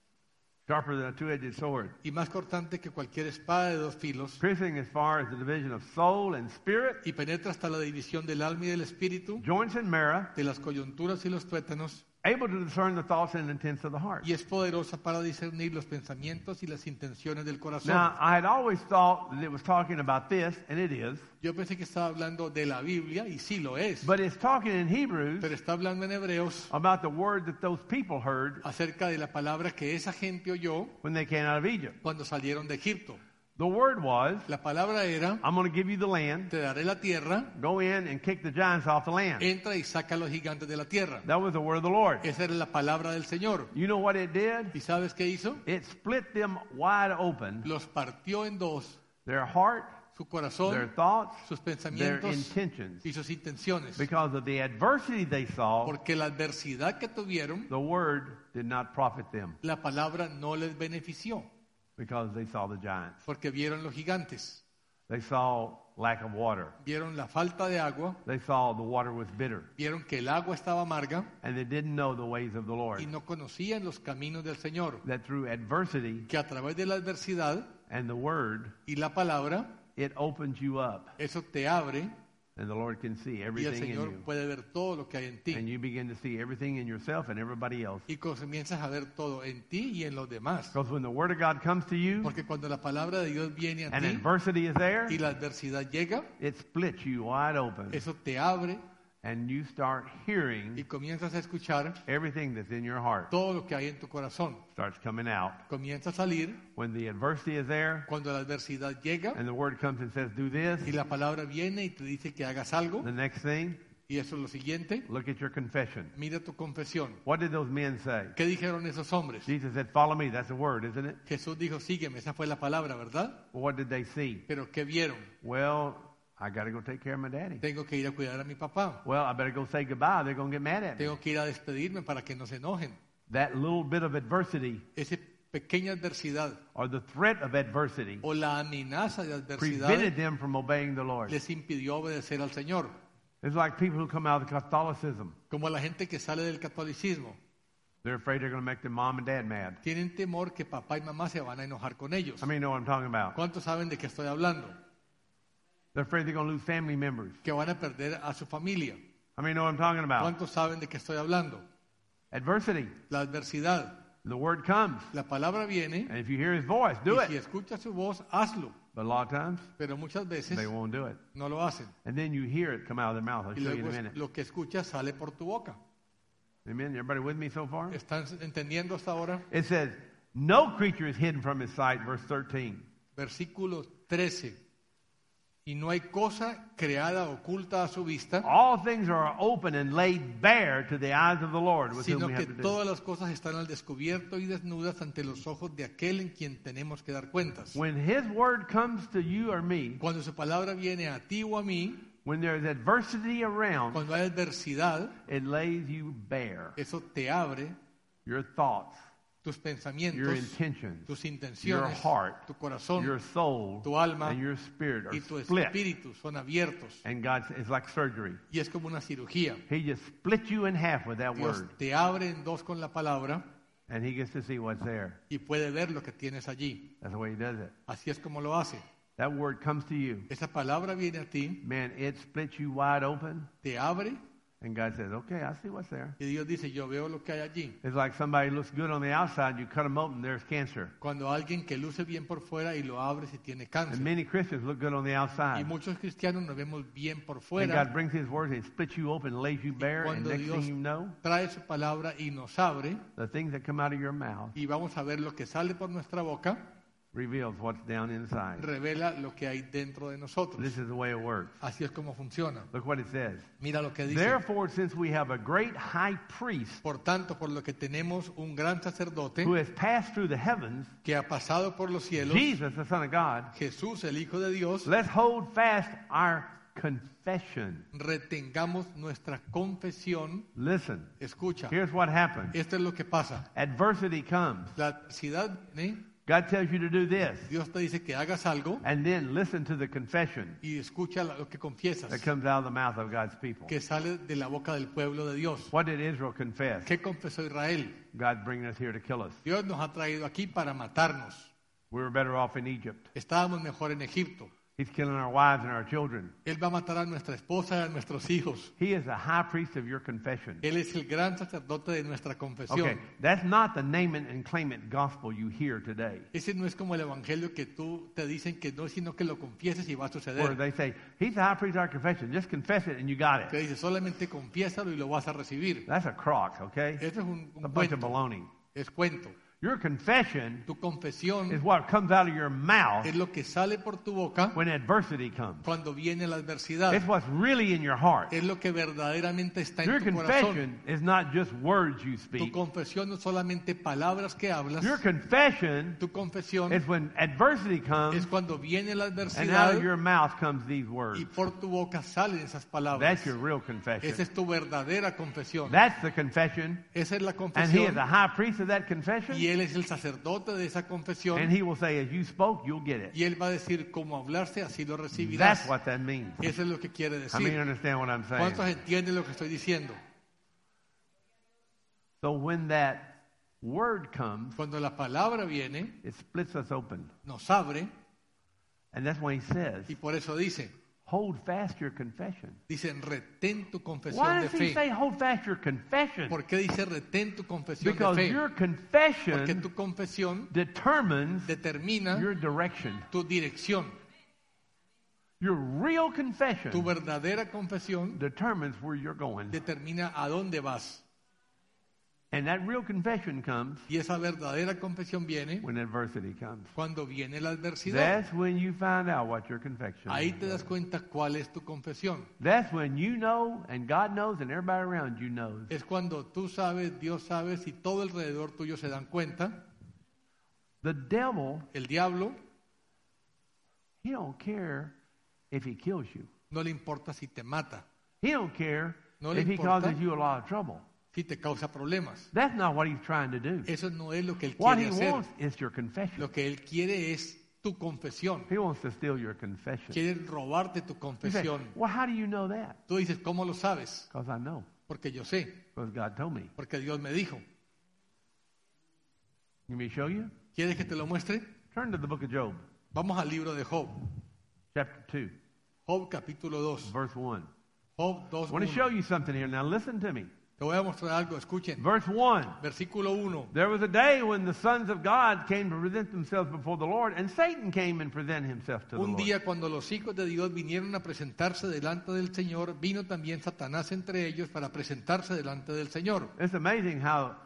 sharper than a two-edged sword, y más cortante que cualquier espada de dos filos piercing as far as the division of soul and spirit, y penetra hasta la división del alma y del espíritu, joints and marrow, de las coyunturas y los tuétanos, able to discern the thoughts and intents of the heart. y es poderosa para discernir los pensamientos y las intenciones del corazón. Now, I had always thought that it was talking about this, and it is, Yo pensé que estaba hablando de la Biblia y sí lo es, but it's talking in Hebrews pero está hablando en Hebreos about the word that those people heard acerca de la palabra que esa gente oyó when they came out of Egypt. cuando salieron de Egipto. The word was, La palabra era, I'm going to give you the land, te daré la tierra, go in and kick the giants off the land. entra y saca a los gigantes de la tierra. That was the word of the Lord. Esa era la palabra del Señor. You know what it did? ¿Y sabes qué hizo? It split them wide open, Los partió en dos, their heart, su their corazón, thoughts, sus their pensamientos intentions. y sus intenciones. Because of the adversity they saw, Porque la adversidad que tuvieron, the word did not profit them la palabra no les benefició, because they saw the giants. porque vieron los gigantes, They saw lack of water. vieron la falta de agua, They saw the water was bitter. vieron que el agua estaba amarga And they didn't know the ways of the Lord. y no conocían los caminos del Señor. That through adversity Que a través de la adversidad and the word, y la palabra, it opens you up. eso te abre And the Lord can see y el everything in Señor you. puede ver todo lo que hay en And ti. you begin to see everything in yourself and everybody else. Y comienzas a ver todo en ti y en los demás. Because when the word of God comes to you Porque cuando la palabra de Dios viene a and ti adversity is there, y la adversidad llega, it splits you wide open. eso te abre And you start y hearing comienzas a escuchar everything that's in your heart todo lo que hay en tu corazón. starts coming out. Comienza a salir When the adversity is there cuando la adversidad llega and the word comes and says, do this, y la palabra viene y te dice que hagas algo. the next thing, Y eso es lo siguiente. look at your confession. Mira tu confesión. What did those men say? ¿Qué dijeron esos hombres? Jesus said, follow me. That's the word, isn't it? Jesús dijo, sígueme. Esa fue la palabra, ¿verdad? Well, what did they see? Pero ¿qué vieron? Well, I got to go take care of my daddy. Tengo que ir a cuidar a mi papá. Well, I better go say goodbye. They're going to get mad at me. Tengo que ir a despedirme para que no se enojen. That little bit of adversity Esa pequeña adversidad or the threat of adversity o la amenaza de adversidad prevented them from obeying the Lord. les impidió obedecer al Señor. It's like people who come out of Catholicism. Como la gente que sale del catolicismo. They're afraid they're going to make their mom and dad mad. Tienen temor que papá y mamá se van a enojar con ellos. How many know what I'm talking about? ¿Cuántos saben de qué estoy hablando? They're afraid they're going to lose family members. Que van a perder a su familia. How many know what I'm talking about? ¿Cuántos saben de qué estoy hablando? Adversity. La adversidad. The word comes. La palabra viene And if you hear his voice, do y si it. escuchas su voz, hazlo. But a lot of times, Pero muchas veces they won't do it. no lo hacen. And then you hear it come out of their mouth. I'll Y show you in luego a minute. lo que escuchas sale por tu boca. Amen? Everybody with me so far? ¿Están entendiendo hasta ahora? It says, no creature is hidden from his sight, verse 13. Versículo 13. Y no hay cosa creada oculta a su vista, All things are open and laid bare to the eyes of the Lord, with whom sino we que have to do. todas las cosas están al descubierto y desnudas ante los ojos de aquel en quien tenemos que dar cuentas. When His word comes to you or me, Cuando su palabra viene a ti o a mí, when there's adversity around, cuando hay adversidad, it lays you bare. eso te abre Your thoughts, tus your pensamientos, intentions, tus your intenciones, heart, tu corazón, your soul, tu alma and your spirit are y tu split. espíritu son abiertos. And God, it's like surgery. Y es como una cirugía. He just split you in half with that Dios word, te abre en dos con la palabra and He gets to see what's there. y puede ver lo que tienes allí. That's the way He does it. Así es como lo hace. That word comes to you. Esa palabra viene a ti, Man, it splits you wide open, te abre and God says, okay, I see what's there. y Dios dice, yo veo lo que hay allí. It's like somebody looks good on the outside, you cut them open, there's cancer. Cuando alguien que luce bien por fuera y lo abres y tiene And cáncer. many Christians look good on the Y outside. muchos cristianos nos vemos bien por And fuera. God brings His word and splits you open, lays you bare, and Cuando next Dios thing you know, trae su palabra y nos abre the things that come out of your mouth y vamos a ver lo que sale por nuestra boca, reveals what's down inside. revela lo que hay dentro de nosotros. This is the way it works. Así es como funciona. Look what it says. Mira lo que dice. Therefore, since we have a great high priest Por tanto, por lo que tenemos un gran sacerdote who has passed through the heavens, que ha pasado por los cielos, Jesus, the Son of God, Jesús, el Hijo de Dios, let's hold fast our confession. retengamos nuestra confesión. Listen, Escucha, here's what happens. esto es lo que pasa. Adversity comes. La adversidad viene, God tells you to do this. Dios te dice que hagas algo And then listen to the confession y escucha lo que confiesas, that comes out of the mouth of God's people. que sale de la boca del pueblo de Dios. What did Israel confess? ¿Qué confesó Israel? God bringing us here to kill us. Dios nos ha traído aquí para matarnos. We were better off in Egypt. Estábamos mejor en Egipto. He's killing our wives and our children. Él va a matar a nuestra esposa y a nuestros hijos. He is the high priest of your confession. Él es el gran sacerdote de nuestra confesión. Okay, that's not the name it and claim it gospel you hear today, Ese no es como el evangelio que tú te dicen que no, sino que lo confieses y va a where suceder. they say, He's the high priest of our confession. Just confess it and you got Que it. dice, solamente confiésalo y lo vas a recibir. That's a crock, okay? Eso es un A bunch of cuento. baloney. Es cuento. Your confession Tu is confesión what comes out of your mouth es lo que sale por tu boca when adversity comes. cuando viene la adversidad. It's what's really in your heart. Es lo que verdaderamente está Your en tu corazón. confession is not just words you Tu speak. confesión no es solamente palabras que hablas. Your confession Tu confesión is when adversity comes es cuando viene la and out adversidad of your mouth comes these words. y por tu boca salen esas palabras. That's your real Esa confession. es tu verdadera confesión. That's the confession. Esa es la And he is confesión. the high priest of that confession. Y él es el sacerdote de esa And confesión. he will say, as you spoke, you'll get it. Y él va a decir, como hablarse, así lo That's recibirás. what that means. Eso es lo que quiere I mean, you decir. understand what I'm ¿Cuántos saying? entienden lo que estoy diciendo? So when that word comes, Cuando la palabra viene, it splits us open. nos abre And that's when he says, y por eso dice, hold fast your confession. dicen, retén tu Why confesión de does he fe. say hold fast your confession? ¿Por qué dice retén tu confesión de Because fe? your Porque confession tu confesión determines determina your direction. tu dirección. Your real Tu confession verdadera confesión determines where you're going. determina a dónde vas. And that real confession comes Y esa verdadera confesión viene when adversity comes. cuando viene la adversidad. That's when you find out what your confession Ahí is. te das cuenta cuál es tu confesión. That's when you know, and God knows, and everybody around you knows. Es cuando tú sabes, Dios sabe, y todo alrededor tuyo se dan cuenta. The devil, El diablo he don't care if he kills you. no le importa si te mata, He don't care No le if he importa. causes you a lot of trouble. si te causa problemas. That's not what he's trying to do. Eso no es lo que él What quiere he hacer. wants is your confession. Lo que él quiere es tu confesión. He wants to steal your confession. Quiere robarte tu You say, confesión. well, how do you know that? Tú dices, ¿cómo lo sabes? Because I know. Porque yo sé, Because God told me. porque Dios me dijo. Let me show you. ¿Quieres que te lo muestre? Turn to the book of Job, Vamos al libro de Job. chapter 2, Job capítulo 2. verse 1. Job 2. I want to show you something here. Now listen to me. Te voy a mostrar algo, escuchen. Verse 1. Versículo 1. There was a day when the sons of God came to present themselves before the Lord, and Satan came and presented himself to the Un Lord. día cuando los hijos de Dios vinieron a presentarse delante del Señor, vino también Satanás entre ellos para presentarse delante del Señor. It's amazing how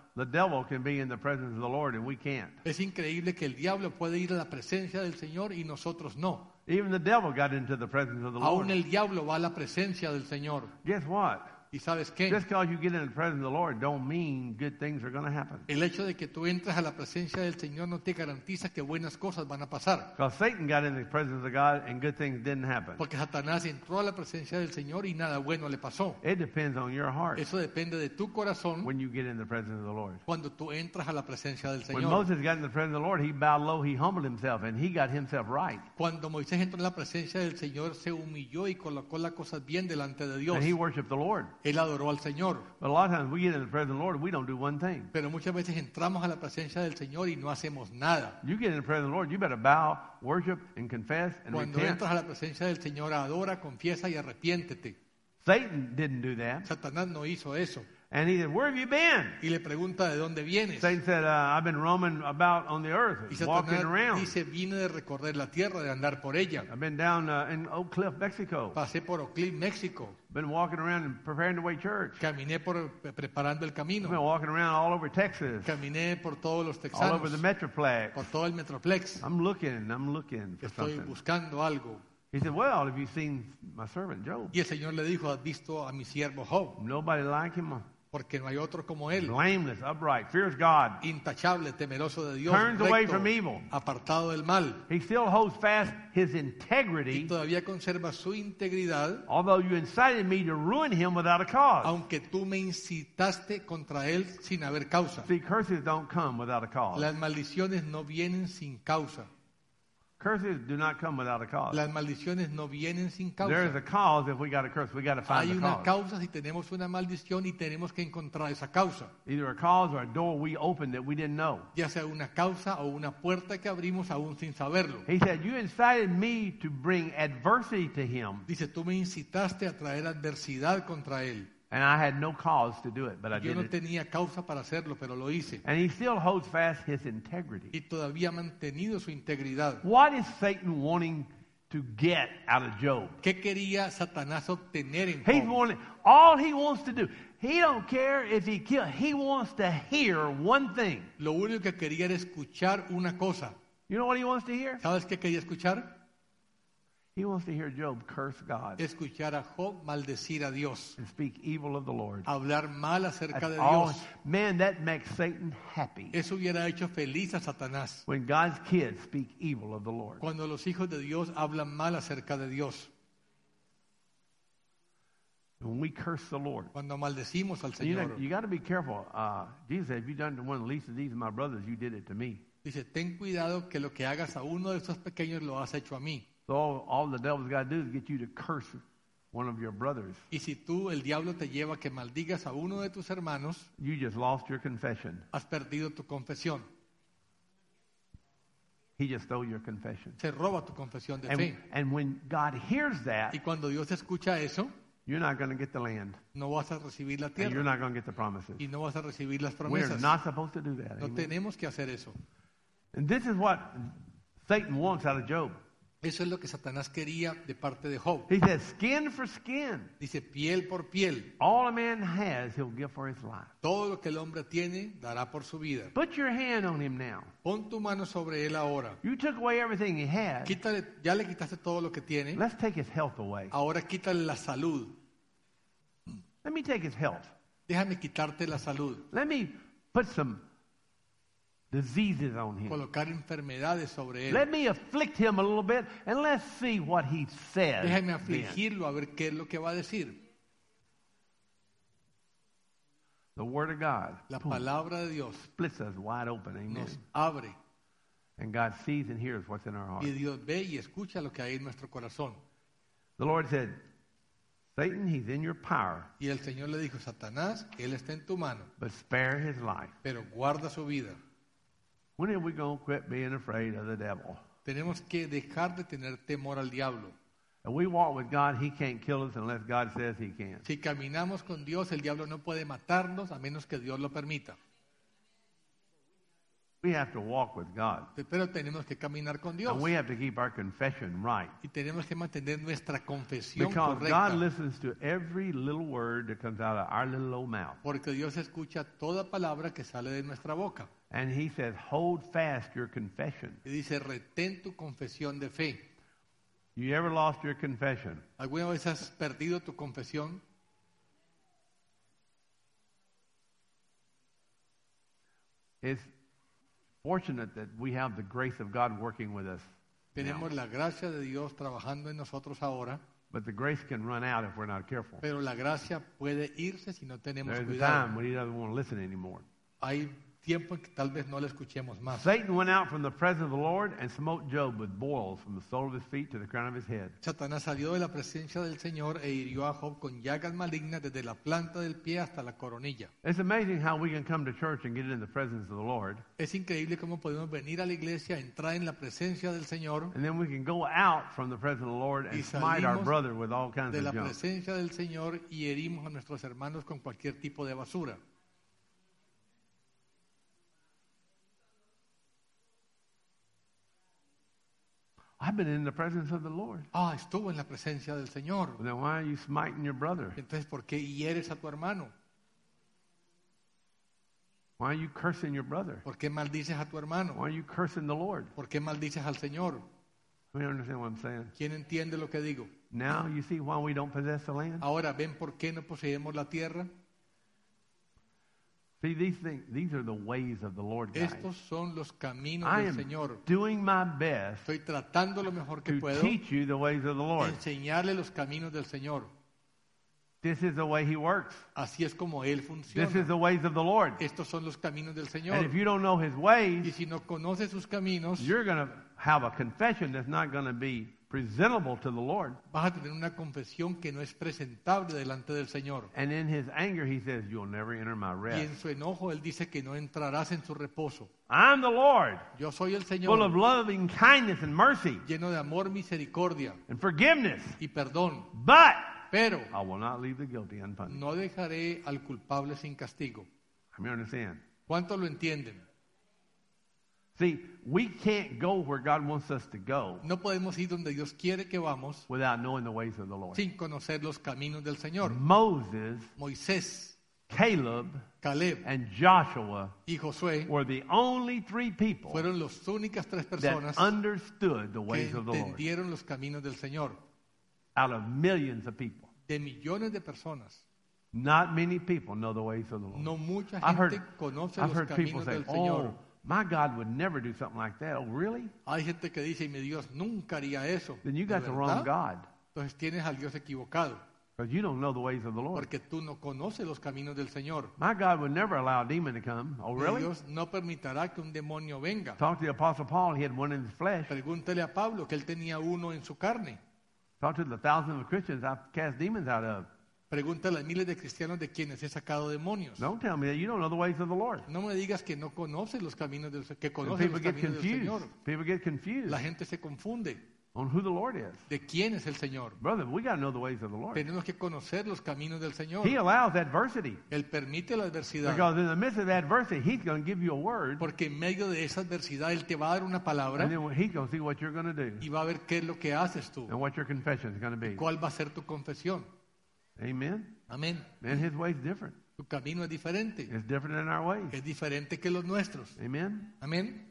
the devil can be in the presence of the Lord and we can't. Es increíble que el diablo puede ir a la presencia del Señor y nosotros no. Even the devil got into the presence of the Aún Lord. el diablo va a la presencia del Señor. Guess what? ¿Y sabes qué? Just because you get in the presence of the Lord don't mean good things are going to happen. El hecho de que tú entres a la presencia del Señor no te garantiza que buenas cosas van a pasar. Because Satan got in the presence of God and good things didn't happen. Porque Satanás entró a la presencia del Señor y nada bueno le pasó. It depends on your heart Eso depende de tu corazón when you get in the presence of the Lord. cuando tú entras a la presencia del When Señor. Moses got in the presence of the Lord, he bowed low, he humbled himself, and he got himself right. Cuando Moisés entró en la presencia del Señor, se humilló y colocó las cosas bien delante de Dios. And he worshiped the Lord. Él adoró al Señor. But a lot of times we get in the presence of the Lord, we don't do one thing. Pero muchas veces entramos a la presencia del Señor y no hacemos nada. You get in the presence of the Lord, you better bow, worship, and confess and Cuando repent. entras a la presencia del Señor, adora, confiesa y arrepiéntete. Satan didn't do that. Satanás no hizo eso. And he said, where have you been? Y le pregunta de dónde vienes. Satan said, I've been roaming about on the earth, Y walking Satanás around. dice, vine de recorrer la tierra, de andar por ella. I've been down in Oak Cliff, Mexico. Pasé por Oak Cliff, México. Been walking around and preparing the way church. Caminé preparando el I've camino. been walking around all over Texas, Caminé por todos los all over the texanos, Metroplex. por todo el Metroplex. I'm looking for Estoy something. buscando algo. He said, well, have you seen my servant Job? Y el Señor le dijo, ¿has visto a mi siervo Job? Nobody like him. Porque no hay otro como él. Blameless, upright, fears God. Intachable, temeroso de Dios, Turns away recto, from evil. apartado del mal. He still holds fast his Y integrity, todavía conserva su integridad, although you incited me to ruin him without a cause. aunque tú me incitaste contra él sin haber causa. See, curses don't come without a cause. Las maldiciones no vienen sin causa. Curses do not come without a cause. Las maldiciones no vienen sin There is causa. a cause if we got a curse. We got to find Hay the una cause. causa si tenemos una maldición y tenemos que encontrar esa causa. Either a cause or a door we opened that we didn't know. Ya sea una causa o una puerta que abrimos aún sin saberlo. He said, you incited me to bring adversity to him, Dice, tú me incitaste a traer adversidad contra él. and I had no cause to do it, but I Yo did no it. tenía causa para hacerlo, pero lo hice. And he still holds fast his integrity. Y todavía ha mantenido su integridad. What is Satan wanting to get out of Job? ¿Qué quería Satanás obtener en He's Job? wanting, all he wants to do, he don't care if he kills, he wants to hear one thing. Lo único que quería era escuchar una cosa. You know what he wants to hear? ¿Sabes qué quería escuchar? He wants to hear Job curse God Escuchar a Job maldecir a Dios. and speak evil of the Lord. Hablar mal acerca That's de all. Dios. Man, that makes Satan happy. Eso hubiera hecho feliz a Satanás. When God's kids speak evil of the Lord. Cuando los hijos de Dios hablan mal acerca de Dios. When we curse the Lord. Cuando maldecimos al You know, Señor. you got to be careful. Jesus said, if you done to one of the least of these, my brothers, you did it to me. Dice, ten cuidado que lo que hagas a uno de estos pequeños lo has hecho a mí. So all the devil's got to do is get you to curse one of your brothers. Y si tú, el diablo te lleva a que maldigas a uno de tus hermanos, You just lost your confession. has perdido tu confesión. He just stole your confession. Se roba tu confesión de fe. And when God hears that, Y cuando Dios escucha eso, you're not going to get the land. no vas a recibir la And you're tierra not going to get the promises. y no vas a recibir las We're promesas. not supposed to do that. No Amen. tenemos que hacer eso. And this is what Satan wants out of Job. Eso es lo que Satanás quería de parte de Job. He says, skin for skin. Dice, piel por piel. All a man has, he'll give for his life. Todo lo que el hombre tiene, dará por su vida. Put your hand on him now. Pon tu mano sobre él ahora. You took away everything he had. Quítale, ya le quitaste todo lo que tiene. Let's take his health away. Ahora quítale la salud. Let me take his health. Déjame quitarte la salud. Let me put some diseases on him. Colocar enfermedades sobre él. Let me afflict him a little bit, and let's see what he says. Déjame then. afligirlo a ver qué es lo que va a decir. The Word of God La boom, palabra de Dios splits us wide open. Amen. nos abre And God sees and hears what's in our heart. y Dios ve y escucha lo que hay en nuestro corazón. The Lord said, Satan, he's in your power, Y el Señor le dijo, Satanás, él está en tu mano, but spare his life. pero guarda su vida. When are we going to quit being afraid of the devil? Tenemos que dejar de tener temor al diablo. If we walk with God, he can't kill us unless God says he can. Si caminamos con Dios, el diablo no puede matarnos a menos que Dios lo permita. We have to walk with God. Pero tenemos que caminar con Dios. And we have to keep our confession right. Y tenemos que mantener nuestra confesión Because correcta. God listens to every little word that comes out of our little old mouth. Porque Dios escucha toda palabra que sale de nuestra boca. And He says, hold fast your confession. Y dice, retén tu confesión de fe. You ever lost your confession? ¿Alguna vez has perdido tu confesión? It's fortunate that we have the grace of God working with us now. Tenemos la gracia de Dios trabajando en nosotros ahora, But the grace can run out if we're not careful. pero la gracia puede irse si no tenemos There's a cuidado. time when He doesn't want to listen anymore. Hay tiempo en que tal vez no la escuchemos más. Satan went out from the presence of the Lord and smote Job with boils from the sole of his feet to the crown of his head. Satanás salió de la presencia del Señor e hirió a Job con llagas malignas desde la planta del pie hasta la coronilla. It's amazing how we can come to church and get in the presence of the Lord, Es increíble cómo podemos venir a la iglesia, entrar en la presencia del Señor, and then we can go out from the presence of the Lord and Y smite our salimos brother with all kinds de la of junk. presencia del Señor y herimos a nuestros hermanos con cualquier tipo de basura. I've been in the presence of the Lord. Ah, estuvo en la presencia del Señor. Well, then why are you smiting your brother? Entonces, ¿por qué hieres a tu hermano? Why are you cursing your brother? ¿Por qué maldices a tu hermano? Why are you cursing the Lord? ¿Por qué maldices al Señor? You understand what I'm saying? ¿Quién entiende lo que digo? Now you see why we don't possess the land? Ahora, ¿ven por qué no poseemos la tierra? See, these are the ways of the Lord, guys. Estos son los caminos I del am Señor. doing my best Estoy tratando lo mejor que to puedo teach you the ways of the Lord. enseñarle los caminos del Señor. This is the way He works. Así es como Él This is funciona. the ways of the Lord. Estos son los caminos del And Señor. if you don't know His Y ways, si no conoces sus caminos, you're going to have a confession that's not going to be presentable to the Lord. vas a tener una confesión que no es presentable delante del Señor. And in His anger, He says, you'll never enter my Y en rest. su enojo Él dice que no entrarás en su reposo. I'm the Lord, Yo soy el full of Señor, loving kindness and mercy lleno de amor, misericordia and forgiveness. y perdón. But Pero I will not leave the guilty unpunished. no dejaré al culpable sin castigo. I mean, understand? ¿Cuántos lo entienden? See, we can't go where God wants us to go No podemos ir donde Dios quiere que vamos without knowing the ways of the Lord. sin conocer los caminos del Señor. Moses, Moisés, Caleb, Caleb and Joshua y Josué were the only three people fueron las únicas tres that personas understood the que ways of the Lord entendieron los caminos del Señor. out of millions of people. De millones de personas, Not many people know the ways of the Lord. no mucha I've gente heard, conoce I've los heard people caminos say, del Señor. oh, my God would never do something like that. Oh, really? Hay gente que dice, mi Dios nunca haría eso. Then you ¿De got the wrong verdad? God Entonces tienes al Dios equivocado, because you don't know the ways of the Lord. porque tú no conoces los caminos del Señor. My God would never allow a demon to come. Oh, Y really? Dios no permitirá que un demonio venga. Talk to the Apostle Paul. He had one in his flesh. Pregúntele a Pablo que él tenía uno en su carne. Talk to the thousands of Christians I've cast demons out of. Pregúntale a miles de cristianos de quienes he sacado demonios. Don't tell me that you don't know the ways of the Lord. No me digas que no conoces los caminos del que And conoces people los get caminos del confused. Señor. People get confused La gente se confunde on who the Lord is. de quién es el Señor. Brother, we got to know the ways of the Lord. Tenemos que conocer los caminos del Señor. He allows adversity Él permite la adversidad, because in the midst of adversity, He's going to give you a word, porque en medio de esa adversidad Él te va a dar una palabra and then He's going to see what you're going to do y va a ver qué es lo que haces tú, and what your confession is going to be. cuál va a ser tu confesión. Amen. Amén. And His way's different. Tu camino es diferente, It's different than our ways. es diferente que los nuestros. Amen. Amén.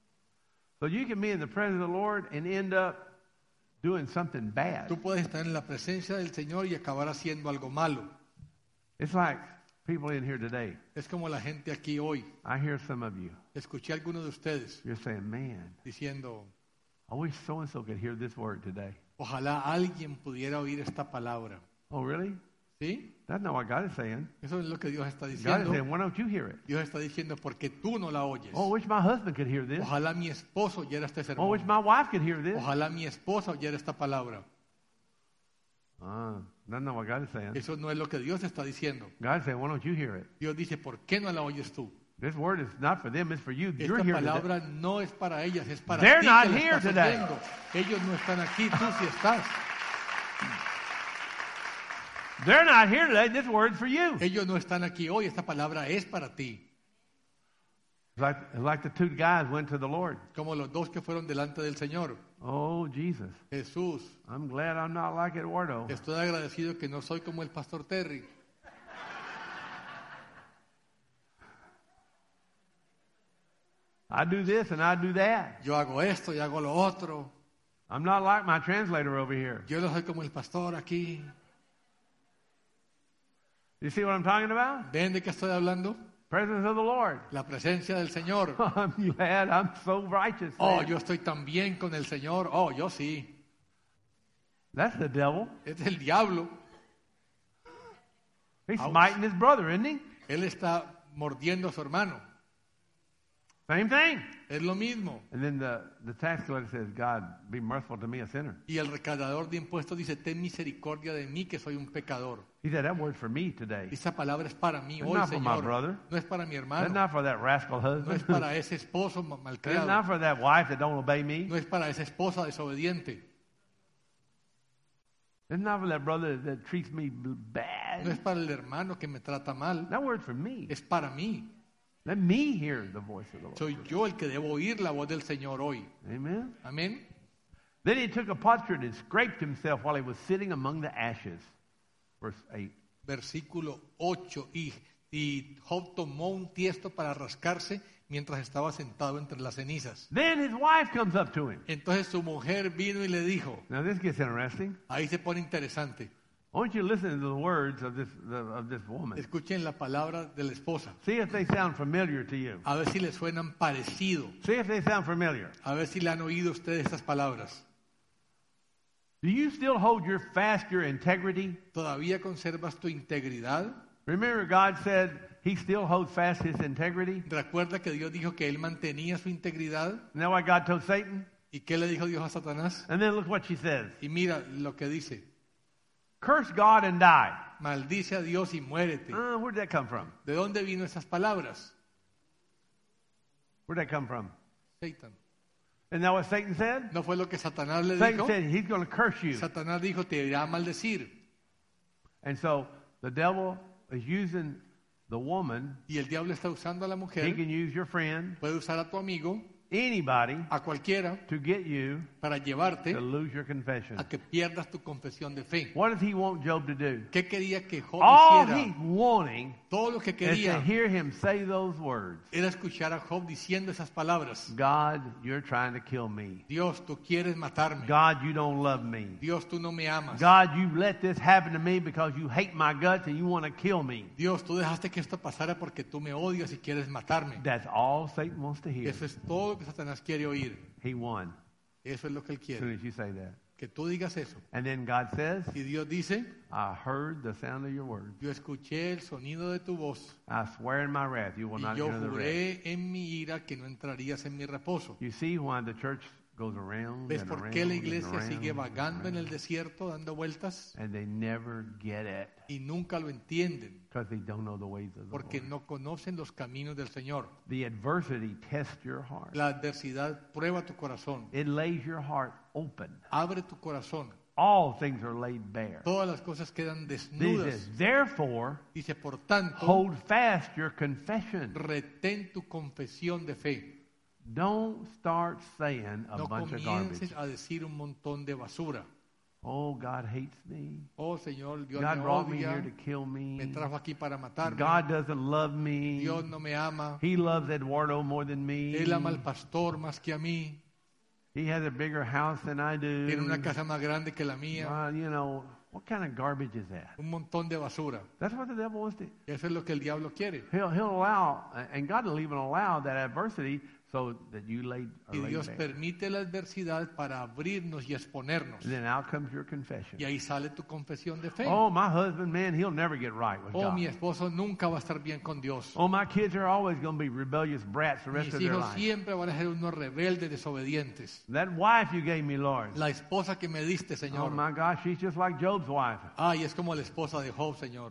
So you can be in the presence of the Lord and end up doing something bad. Tú puedes estar en la presencia del Señor y acabar haciendo algo malo. It's like people in here today. Es como la gente aquí hoy. I hear some of you. Escuché a algunos de ustedes You're saying, man, diciendo, I wish so-and-so could hear this word today. ojalá alguien pudiera oír esta palabra. Oh, really? ¿Sí? That's not what God is saying. Eso es lo que Dios está God is diciendo. saying, why don't you hear it? Dios está diciendo, porque tú no la oyes. Oh, I wish my husband could hear this. Ojalá mi esposo oyera este Oh, I wish sermón. my wife could hear this. Ojalá mi esposa oyera esta palabra. That's not what God is saying. Eso no es lo que Dios está diciendo. God is saying, why don't you hear it? Dios dice, ¿por qué no la oyes tú? This word is not for them, it's for you. You're Esta here today. palabra no es para ellas, es para They're ti not que la here estás today. oyendo. Ellos no están aquí, tú sí estás. They're not here today. This word's for you. Ellos no están aquí hoy, esta palabra es para ti. It's like the two guys went to the Lord. Como los dos que fueron delante del Señor. Oh, Jesus. Jesús, I'm glad I'm not like Eduardo. estoy agradecido que no soy como el pastor Terry. I do this and I do that. Yo hago esto y hago lo otro. I'm not like my translator over here. Yo no soy como el pastor aquí. You see what I'm talking about? ¿Ven de qué estoy hablando? Presence of the Lord. La presencia del Señor. I'm glad I'm so righteous. Oh, yo estoy tan bien con el Señor. Oh, yo sí. That's the devil. Es el diablo. He's Ouch. smiting his brother, isn't he? Él está mordiendo a su hermano. Same thing. Es lo mismo. And then the tax collector says, God, be merciful to me, a sinner. Y el recaudador de impuestos dice, ten misericordia de mí que soy un pecador. He said, that word's for me today. Esa palabra es para mí It's hoy, not for my Señor. brother. No es para mi That's hermano. not for that rascal No es husband. para ese esposo That's malcriado. not for that wife that don't obey me. No es para esa esposa desobediente. It's not for that brother that treats me No bad. es para el hermano que me trata mal. That word's for me. Es para mí. Let me hear the voice of the Lord. Soy yo el que debo oír la voz del Señor hoy. Amen. Amén. Then he took a potsherd and scraped himself while he was sitting among the ashes. Verse 8. Versículo 8. Y Job tomó un tiesto para rascarse mientras estaba sentado entre las cenizas. Then his wife comes up to him. Entonces su mujer vino y le dijo, Now this gets interesting. ahí se pone interesante. I want you to listen to the words of this woman. Escuchen la palabra de la esposa. See if they sound familiar to you. A ver si le suenan parecido. See if they sound familiar. A ver si le han oído ustedes estas palabras. Do you still hold your integrity? ¿Todavía conservas tu integridad? Remember God said he still holds fast his integrity? ¿Recuerda que Dios dijo que él mantenía su integridad? Isn't that what God told Satan? ¿Y qué le dijo Dios a Satanás? And then look what she says. Y mira lo que dice. Curse God and die. Maldice a Dios y muérete. Where'd that come from? ¿De dónde vino esas palabras? Where'd that come from? Satan. Isn't that what Satan said? ¿No fue lo que Satanás le Satan dijo? said he's going to curse you. Satanás dijo, te irá a maldecir. And so the devil is using the woman. Y el diablo está usando a la He mujer, can use your friend, puede usar a tu amigo, anybody, a cualquiera, to get you para llevarte to lose your confession. a que pierdas tu confesión de fe. What does he want Job to do? ¿Qué quería que Job All hiciera? he's wanting Todo lo que is to quería hear him say those words. era escuchar a Job diciendo esas palabras. God, you're trying to kill me. Dios, tú quieres matarme. God, you don't love me. Dios, tú no me amas. God, you let this happen to me because you hate my guts and you want to kill me. Dios, tú dejaste que esto pasara porque tú me odias y quieres matarme. That's all Satan wants to hear. Eso es todo lo que Satanás quiere oír. He won Eso es lo que él as soon quiere. as you say that. Que tú digas eso. And then God says, Y Dios dice, I heard the sound of your words. yo escuché el sonido de tu voz I swear in my wrath you will y not yo enter the rest. juré en mi ira que no entrarías en mi reposo. You see why the church goes around ¿Ves and por around qué la and iglesia around sigue and vagando en el around, desierto, dando vueltas and they never get it y nunca lo entienden? because they don't know the ways of the Porque Lord. no conocen los caminos del Señor. The adversity tests your heart. La adversidad prueba tu corazón. It lays your heart open. Abre tu corazón. All things are laid bare. Todas las cosas quedan He says, desnudas. therefore, Dice, por tanto, hold fast your confession. retén tu confesión de fe. Don't start saying a No bunch of garbage. comiences a decir un montón de basura. Oh, God hates me. Oh, Señor, Dios God me brought me here odia. to kill Me me. trajo aquí para matarme. God doesn't love me. Dios no me ama. He loves Eduardo more than me. Él ama al pastor más que a mí. He has a bigger house than I do. Tiene una casa más grande que la mía. You know, what kind of garbage is that? Un montón de basura. That's what the devil wants to. Eso es lo que el diablo quiere. He'll allow, and God will even allow that adversity so that you are Y laid Dios bare. permite la adversidad para abrirnos y exponernos. And then out comes your confession. Y ahí sale tu confesión de fe. Oh, my husband, man, he'll never get right with Oh, God. mi esposo nunca va a estar bien con Dios. Oh, my kids are always going to be rebellious brats the rest Mis of their hijos life. siempre van a ser unos rebeldes desobedientes. That wife you gave me, Lord. La esposa que me diste, Oh, Señor. my gosh, she's just like Job's wife. Ay, es como la esposa de Job, Señor.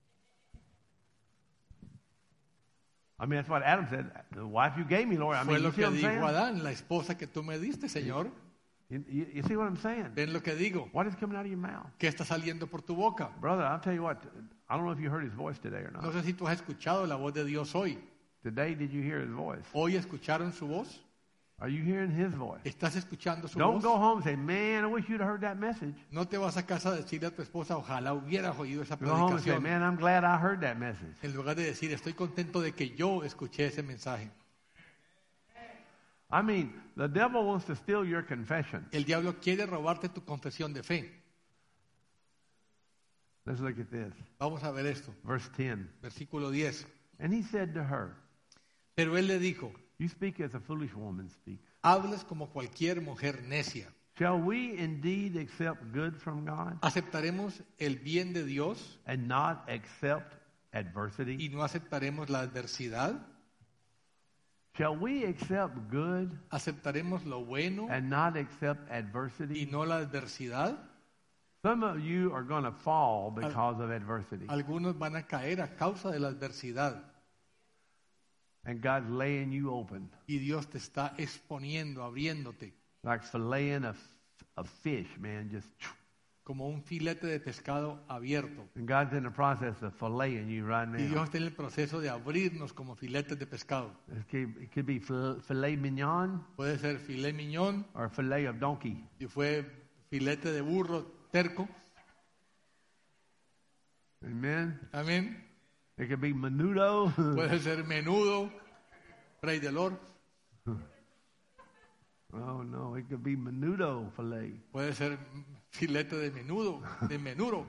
I mean, that's what Adam said. The wife you gave me, Lord. I Fue mean, lo you see que what I'm dijo saying? Adán, la esposa que tú me diste, Señor. You see what I'm saying? ¿Ven lo que digo? What is coming out of your mouth? ¿Qué está saliendo por tu boca? Brother, I'll tell you what. I don't know if you heard his voice today or No not. sé si tú has escuchado la voz de Dios hoy. Today, did you hear his voice? ¿Hoy escucharon su voz? Are you hearing his voice? ¿Estás escuchando su Don't voz? go home and say, man, I wish you'd heard that message. No te vas a casa a decirle a tu esposa, ojalá hubieras oído esa Go home and say, predicación. man, I'm glad I heard that message. En lugar de decir, estoy contento de que yo escuché ese mensaje. I mean, the devil wants to steal your confession. El diablo quiere robarte tu confesión de fe. Let's look at this. Vamos a ver esto. Verse 10. Versículo 10. And he said to her, Pero él le dijo, you speak as a foolish woman speaks. hablas como cualquier mujer necia. Shall we indeed accept good from God ¿Aceptaremos el bien de Dios and not accept adversity? y no aceptaremos la adversidad? Shall we accept good ¿Aceptaremos lo bueno and not accept y adversity? no la adversidad? Some of you are going to fall because of adversity. Algunos van a caer a causa de la adversidad And God's laying you open, y Dios te está exponiendo, abriéndote, like filleting a fish, man. Just como un filete de pescado abierto. and God's in the process of filleting you right Y Dios now. está en el proceso de abrirnos como filetes de pescado. It could be filet mignon Puede ser filet mignon, or filet of donkey. y fue filete de burro terco. Amen. Amén. It could be menudo. Puede ser menudo, rey del or. Oh no, it could be menudo filet. Puede ser filete de menudo, de menuro.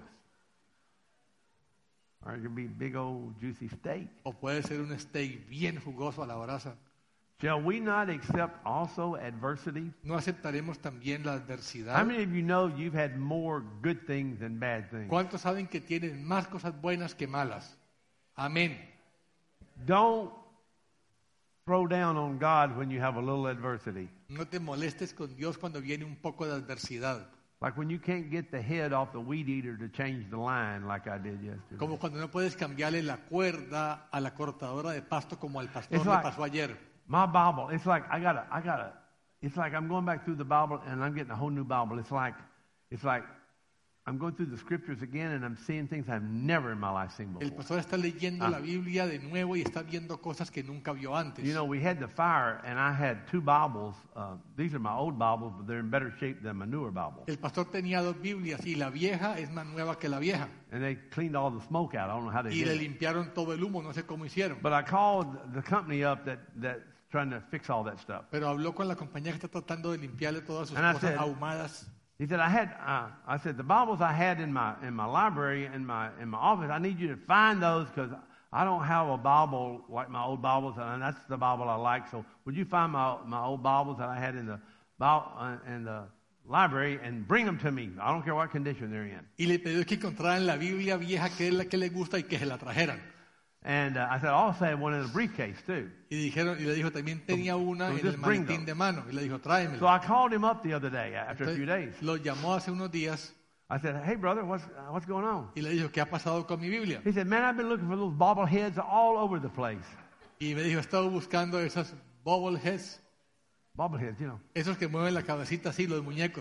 Or it could be big old juicy steak. O puede ser un steak bien jugoso a la brasa. Shall we not accept also adversity? ¿No aceptaremos también la How adversidad? many of you know you've had more good things than bad things? ¿Cuántos saben que tienen más cosas buenas que malas? Amén. Don't throw down on God when you have a little adversity. No te molestes con Dios cuando viene un poco de adversidad. Like when you can't get the head off the weed eater to change the line like I did yesterday. Como cuando no puedes cambiarle la cuerda a la cortadora de pasto como al pastor It's le like- pasó ayer. My Bible, it's like it's like I'm going back through the Bible and I'm getting a whole new Bible. It's like I'm going through the scriptures again and I'm seeing things I've never in my life seen El before. pastor está leyendo la Biblia de nuevo y está viendo cosas que nunca vio antes. You know, we had the fire and I had two Bibles. These are my old Bibles, but they're in better shape than my newer Bible. El pastor tenía dos Biblias y la vieja es más nueva que la vieja. And they cleaned all the smoke out. I don't know how they Y did le it. limpiaron todo el humo, no sé cómo hicieron. But I called the company up that's trying to fix all that stuff. Pero habló con la compañía que está tratando de limpiarle todas sus And I cosas said- ahumadas. He said, I said, the Bibles I had in my library, in my office, I need you to find those because I don't have a Bible like my old Bibles, and that's the Bible I like. So would you find my old Bibles that I had in the library and bring them to me? I don't care what condition they're in. Y le pidió que encontraran la Biblia vieja que es la que le gusta y que se la trajeran. And I said, I also had one in a briefcase too. Y le dijo, también tenía una so en el just bring maletín them. de mano. Y le dijo, So tráemela. I called him up the other day after a few days. Lo llamó hace unos días I said, hey, brother, what's going on? y le dijo, ¿qué ha pasado con mi Biblia? He said, man, I've been looking for those bobbleheads all over the place. Y me dijo, he estado buscando esas bobbleheads, Bobbleheads, you know. esos que mueven la cabecita así, los muñecos.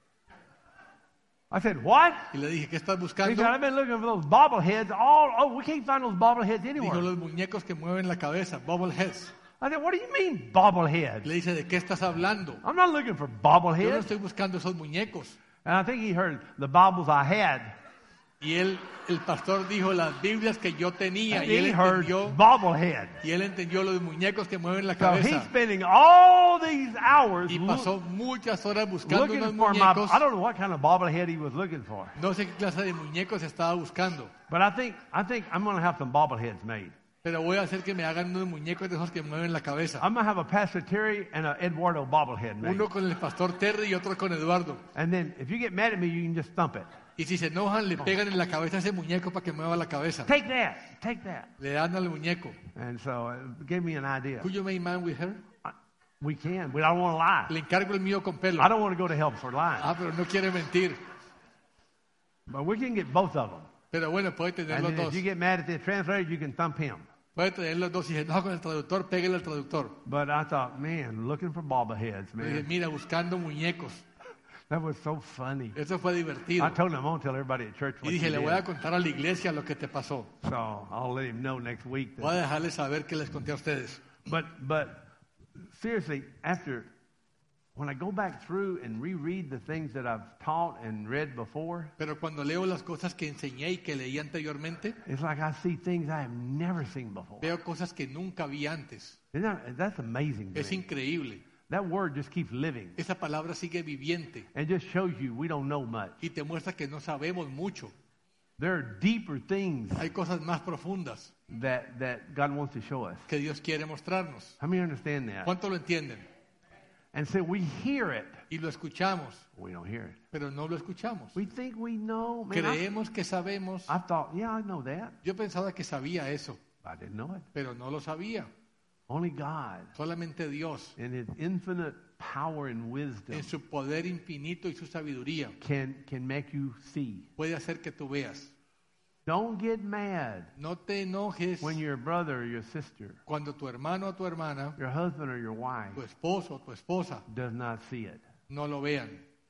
I said, what? Y le dije, ¿qué estás He buscando? said, I've been looking for those bobbleheads we can't find those bobbleheads Dijo, anywhere. los muñecos que mueven la cabeza, bobbleheads. I said, what do you mean, bobbleheads? Le dice, ¿de qué estás hablando? I'm not looking for Yo no bobbleheads. estoy buscando esos muñecos. And I think he heard the Bibles I had. Y el pastor dijo, las Biblias que yo tenía. And Y él he heard entendió, bobblehead. y él entendió los muñecos que mueven la So he's cabeza. spending all these hours Y pasó muchas horas buscando looking unos for muñecos. I don't know what kind of bobblehead he was looking for. No sé qué clase de muñecos estaba buscando. But I think I'm going to have some bobbleheads made. Pero voy a hacer que me hagan unos muñecos de esos que mueven la cabeza. I'm going to have a Pastor Terry and a Eduardo bobblehead made. Uno con el pastor Terry y otro con Eduardo. And then if you get mad at me, you can just thump it. Y si se enojan, le pegan en la cabeza a ese muñeco para que mueva la cabeza. Take that. Take that. Le dan al muñeco. And so it gave me an idea. Could you make man with her? We can. We don't want to lie. Le encargo el mío con pelo. I don't want to go to hell for lying. Ah, pero no quiere mentir. But we can get both of them. Pero bueno, puede tener And los then if dos. you get mad at the translator, you can thump him. Puede tener los dos. Si se enoja con el traductor, pégale al traductor. But I thought, man, looking for bobbleheads, Le dije, man. mira, buscando muñecos. That was so funny. Eso fue divertido. I told him I'm going to tell everybody at church Y what you dije, le voy a did. contar a la iglesia lo que te pasó. So I'll let him know next week. Voy a dejarles saber que les conté a ustedes. But seriously, when I go back through and reread the things that I've taught and read before, Pero cuando leo las cosas que enseñé y que leí anteriormente, it's like I see things I have never seen before. veo cosas que nunca vi antes. That's amazing to Es me. increíble. That word just keeps living Esa palabra sigue viviente and just shows you we don't know much. y te muestra que no sabemos mucho. There are deeper things Hay cosas más profundas that God wants to show us. que Dios quiere mostrarnos. How many understand that? ¿Cuánto lo entienden? And so we hear it, Y lo escuchamos, we don't hear it. pero no lo escuchamos. We think we know. Man, Creemos que sabemos. I thought, yeah, I know that. Yo pensaba que sabía eso, I didn't know it. pero no lo sabía. Only God, Solamente Dios, in His infinite power and wisdom, en su poder infinito y su sabiduría, can make you see. puede hacer que tú veas. Don't get mad No te enojes when your brother or your sister, cuando tu hermano o tu hermana, your husband or your wife tu esposo o tu esposa does not see it. no lo vean.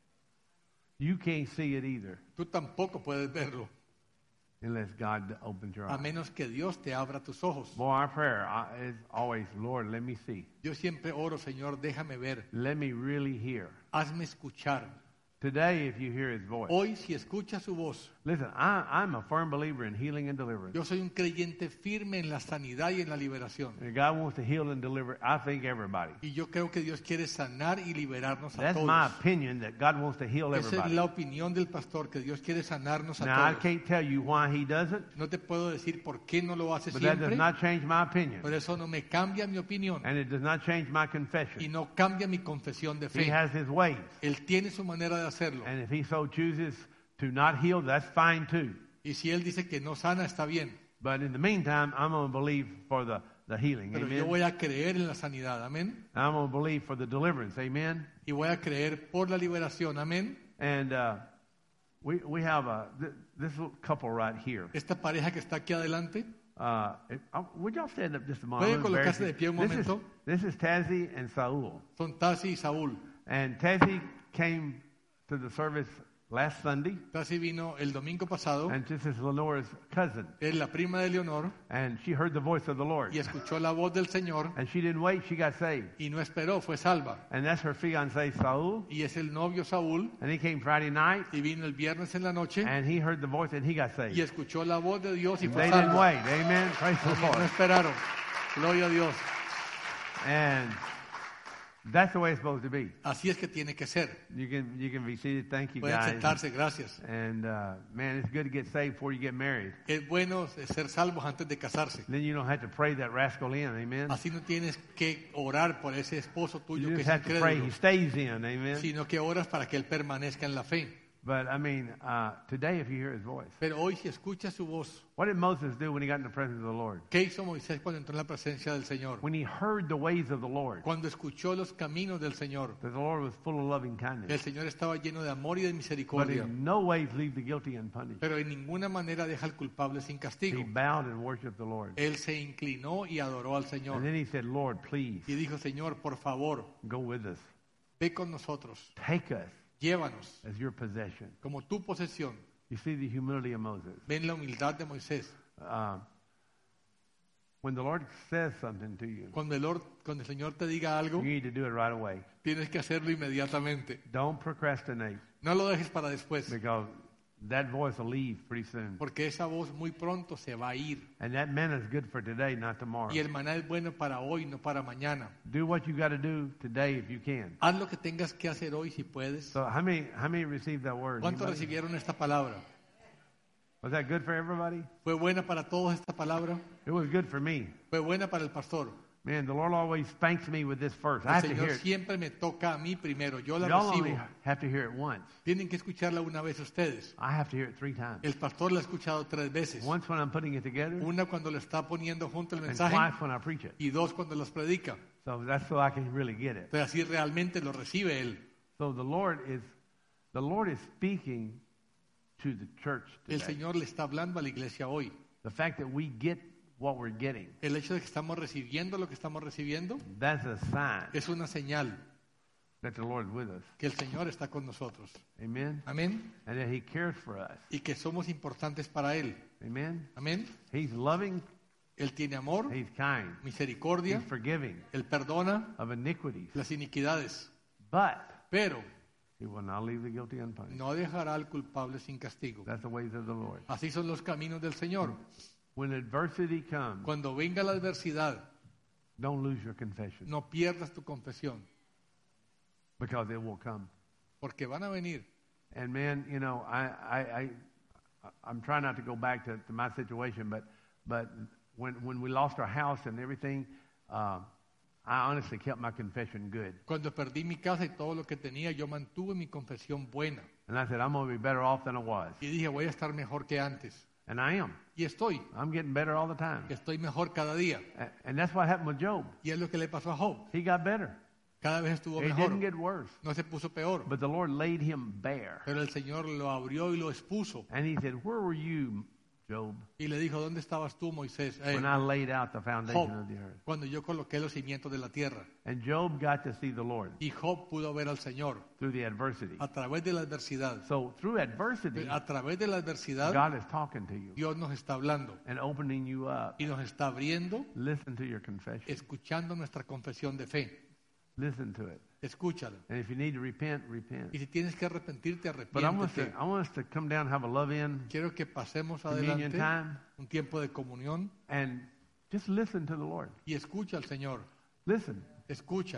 You can't see it either Tú tampoco puedes verlo, unless God opens your a eyes. menos que Dios te abra tus ojos. Boy, our prayer is always, Lord, let me see. Yo siempre oro, Señor, déjame ver, Let me really hear. hazme escuchar. Today, if you hear His voice, Hoy, si escuchas su voz, listen, I'm a firm believer in healing and deliverance. yo soy un creyente firme en la sanidad y en la liberación. And God wants to heal and deliver, I think, everybody. Y yo creo que Dios quiere sanar y liberarnos a That's todos. my opinion, that God wants to heal Esa es everybody. la opinión del pastor, que Dios quiere sanarnos a Now, I todos. can't tell you why He doesn't, No te puedo decir por qué no lo hace but that does siempre, not change my opinion. pero eso no me cambia mi opinión And it does not change my y confession. no cambia mi confesión de He fe. has His ways. Él tiene su manera de hacerlo. And if He so chooses to not heal, that's fine too. Y si Él dice que no sana, está bien. But in the meantime, I'm going to believe for the healing. Pero yo Amen. voy a creer en la sanidad. Amén. I'm going to believe for the deliverance. Amen. Y voy a creer por la liberación. Amén. And we have this little couple right here. Esta pareja que está aquí adelante, Would y'all stand up just a ¿pueden moment? colocarse de pie un momento? This is Tazi and Saul. Son Tasi y Saúl. And Tazi came to the service last Sunday, Tasi vino el domingo pasado. and this is Lenore's cousin. Es la prima de Leonor And she heard the voice of the Lord. y escuchó la voz del Señor And she didn't wait, she got saved. y no esperó, fue salva. And that's her fiancé, Saul. Y es el novio Saúl And he came Friday night, y vino el viernes en la noche and he heard the voice, and he got y saved. escuchó la voz de Dios y fue They didn't salvo. wait. Amen. Praise the No Lord. esperaron. Gloria a Dios. And that's the way it's supposed to be. Así es que tiene que ser. You can be seated. Thank you, Pueden guys. sentarse, gracias. And man, it's good to get saved before you get married. Es bueno ser salvos antes de casarse. Then you don't have to pray that rascal in. Amen. Así no tienes que orar por ese esposo tuyo You que just es have to pray incrédulo, he stays in. Amen. sino que oras para que él permanezca en la fe. But I mean, today, if you hear his voice, Pero hoy si escuchas su voz, what did Moses do when he got in the presence of the Lord? ¿qué hizo Moisés cuando entró en la presencia del Señor? When he heard the ways of the Lord, Cuando escuchó los caminos del Señor. that the Lord was full of loving El kindness, Señor estaba lleno de amor y de but misericordia, in no ways leave the guilty unpunished. pero en ninguna manera deja al culpable sin He castigo. bowed and worshiped the Lord. Él se inclinó y adoró al Señor. And then he said, Lord, please Y dijo, Señor, por favor, go with us. ve con nosotros, Take us llévanos as your possession. como tu posesión. You see the humility of Moses. Ven la humildad de Moisés. When the Lord says something to you, Cuando el Señor te diga algo, you need to do it right away. tienes que hacerlo inmediatamente. Don't procrastinate, No lo dejes para después, because that voice will leave pretty soon. porque esa voz muy pronto se va a ir. And that manna is good for today, not tomorrow. Y el maná es bueno para hoy, no para mañana. Do what you got to do today if you can. Haz lo que tengas que hacer hoy si puedes. So how many received that word? ¿Cuántos Anybody? recibieron esta palabra? Was that good for everybody? ¿Fue buena para todos esta palabra? It was good for me. ¿Fue buena para el pastor? Man, the Lord always spanks me with this first. I El have to Señor hear it. siempre me toca a mí primero. Yo la Y'all only recibo. have to hear it once. Tienen que escucharla una vez ustedes. I have to hear it 3 times. El pastor la ha escuchado 3 veces. Once when I'm putting it together, Una cuando lo está poniendo junto el and mensaje twice when I preach it. y 2 cuando los predica. So that's so I can really get it. Pero así realmente lo recibe él. So the Lord is speaking to the church El today. Señor le está hablando a la iglesia hoy. The fact that we get what we're getting, El hecho de que estamos recibiendo lo que estamos recibiendo that's a sign es una señal that the Lord is with us. que el Señor está con nosotros. Amen. Amén. And that He cares for us. Y que somos importantes para Él. Amen. Amén. He's loving. Él tiene amor, He's kind. misericordia, He's forgiving Él perdona of iniquities. las iniquidades, But pero He will not leave the guilty unpunished. no dejará al culpable sin castigo. That's the ways of the Lord. Así son los caminos del Señor. When adversity comes, Cuando venga la adversidad, don't lose your confession no pierdas tu confesión, because it will come. porque van a venir. And man, you know, I'm trying not to go back to my situation, but when we lost our house and everything, I honestly kept my confession good. Cuando perdí mi casa y todo lo que tenía, yo mantuve mi confesión buena. And I said, I'm going to be better off than I was. Y dije, voy a estar mejor que antes. And I am. Y estoy I'm getting better all the time. mejor cada día. And that's what happened with Job. Y es lo que le pasó a Job. He got better. Cada vez estuvo It mejor. didn't get worse. No se puso peor. But the Lord laid him bare. Pero el Señor lo abrió y lo expuso. And he said, where were you, Job, Y le dijo, ¿dónde estabas tú, Moisés? when I laid out the foundation Job, of the earth? cuando yo coloqué los cimientos de la tierra. And Job got to see the Lord Y Job pudo ver al Señor through the adversity. a través de la adversidad. So through adversity, A través de la adversidad, God is talking to you Dios nos está hablando and opening you up. y nos está abriendo, Listen to your confession. escuchando nuestra confesión de fe. Listen to it. Escúchala. And if you need to repent, repent. Y si tienes que arrepentirte, But I want arrepiéntete. us to come down and have a love-in Quiero que pasemos communion adelante time un tiempo de comunión and just listen to the Lord. y escucha al Señor. Listen. Escucha.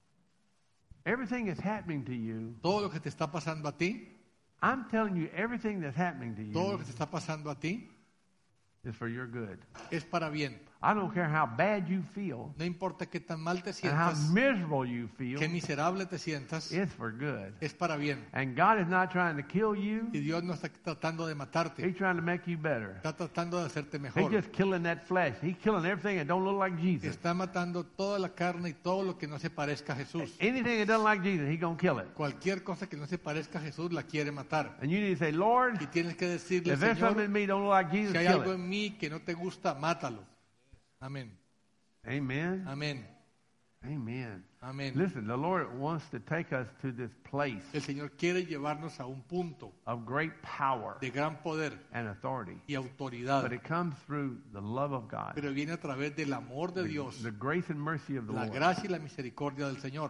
Everything that's happening to you, Todo lo que te está pasando a ti, I'm telling you, everything that's happening to todo lo you que te está pasando a ti, is for your good. es para bien. I don't care how bad you feel No importa qué tan mal te and how sientas, miserable you feel, qué miserable te sientas, it's for good. es para bien. And God is not trying to kill you. Y Dios no está tratando de matarte, He's trying to make you better. está tratando de hacerte He's mejor. just killing that flesh. He's killing everything that don't look like Jesus. Está matando toda la carne y todo lo que no se parezca a Jesús. Anything that doesn't like Jesus, He's going to kill it. Cualquier cosa que no se parezca a Jesús la quiere matar. And you need to say, Lord, Y tienes que decirle, if there's something Señor, in me that don't look like Jesus, si hay kill algo it. en mí que no te gusta, mátalo. Amén. Amen. Amén. Amen. Amén. Listen, the Lord wants to take us to this place El Señor quiere llevarnos a un punto of great power de gran poder and authority. y autoridad, But it comes through the love of God, pero viene a través del amor de Dios, the grace and mercy of the la Lord, gracia y la misericordia del Señor.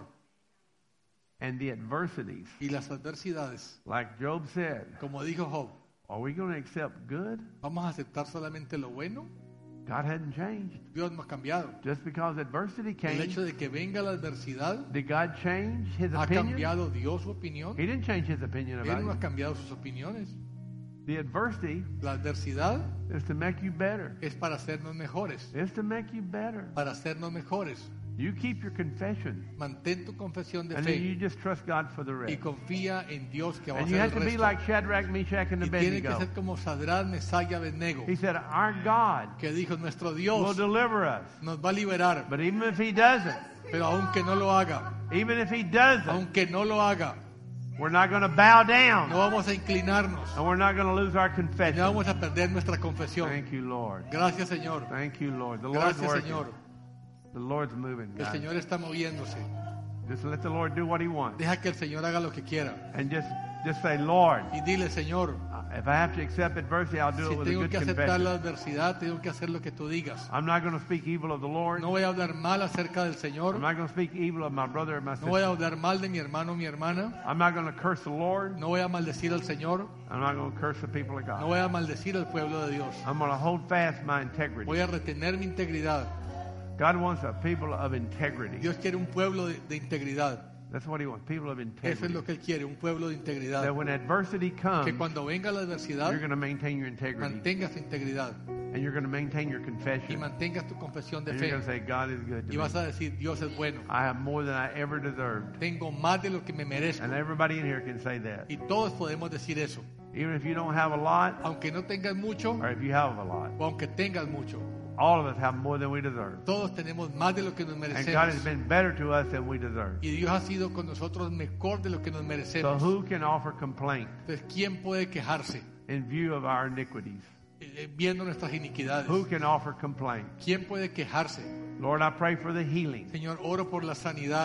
and the adversities. Y las adversidades, Like Job said, como dijo Job, are we going to accept good? ¿vamos a aceptar solamente lo bueno? God hadn't changed. Dios no ha cambiado. Just because adversity El came, hecho de que venga la adversidad, did God change His ¿ha opinion? cambiado Dios su opinión? He didn't change His opinion Él about no ha you. cambiado sus opiniones. The adversity La adversidad is to make you better. es para hacernos mejores, It's to make you better. para hacernos mejores. You keep your confession, Mantén tu confesión de and then you fe just trust God for the y rest. confía en Dios que va a And you hacer have el to be resto. like Shadrach, Meshach, and Y tiene que Abednego. ser como Sadrán, Mesach y Abednego, He said, our God que dijo, nuestro will Dios deliver us. nos va a liberar, But even if He doesn't, pero aunque no lo haga, even if He doesn't, aunque no lo haga, we're not going to bow no down, vamos a inclinarnos, and we're not going to lose our no confession. vamos a perder nuestra confesión. Thank you, Lord. Gracias, Señor. Thank you, Lord. The Lord's Gracias, working. Señor. The Lord's moving, El guys. Señor está moviéndose. Just let the Lord do what He wants. Deja que el Señor haga lo que quiera. And just say, Lord, Y dile, Señor, if I have to accept adversity, I'll do si it with a tengo good que aceptar la confession. adversidad, tengo que hacer lo que tú digas. I'm not going to speak evil of the Lord. No voy a hablar mal acerca del Señor. I'm not going to speak evil of my brother or my No voy a sister. hablar mal de mi hermano o mi hermana. I'm not going to curse the Lord. No voy a maldecir al Señor. I'm not going to curse the people of No God. voy a maldecir al pueblo de Dios. I'm going to hold fast my integrity. Voy a retener mi integridad. God wants a people of integrity. Dios quiere un pueblo de integridad. That's what He wants, people of Eso integrity. es lo que Él quiere, un pueblo de integridad. That when adversity comes, Que cuando venga la adversidad, you're going to maintain your integrity. mantengas tu integridad And you're going to maintain your y confession. mantengas tu confesión de And you're fe. going to say, God is good Y to me. vas a decir, Dios es bueno. I have more than I ever deserved. Tengo más de lo que me merezco. And everybody in here can say that. Y todos podemos decir eso. Even if you don't have a lot, Aunque no tengas mucho or if you have a lot, o aunque tengas mucho, all of us have more than we deserve. todos tenemos más de lo que nos And God merecemos. has been better to us than we deserve. Y Dios ha sido con nosotros mejor de lo que nos So merecemos. who can offer complaint Entonces, ¿quién puede quejarse in view of our iniquities? Viendo nuestras iniquidades? Who can offer complaint? ¿Quién puede quejarse? Lord, I pray for the healing Señor, oro por la sanidad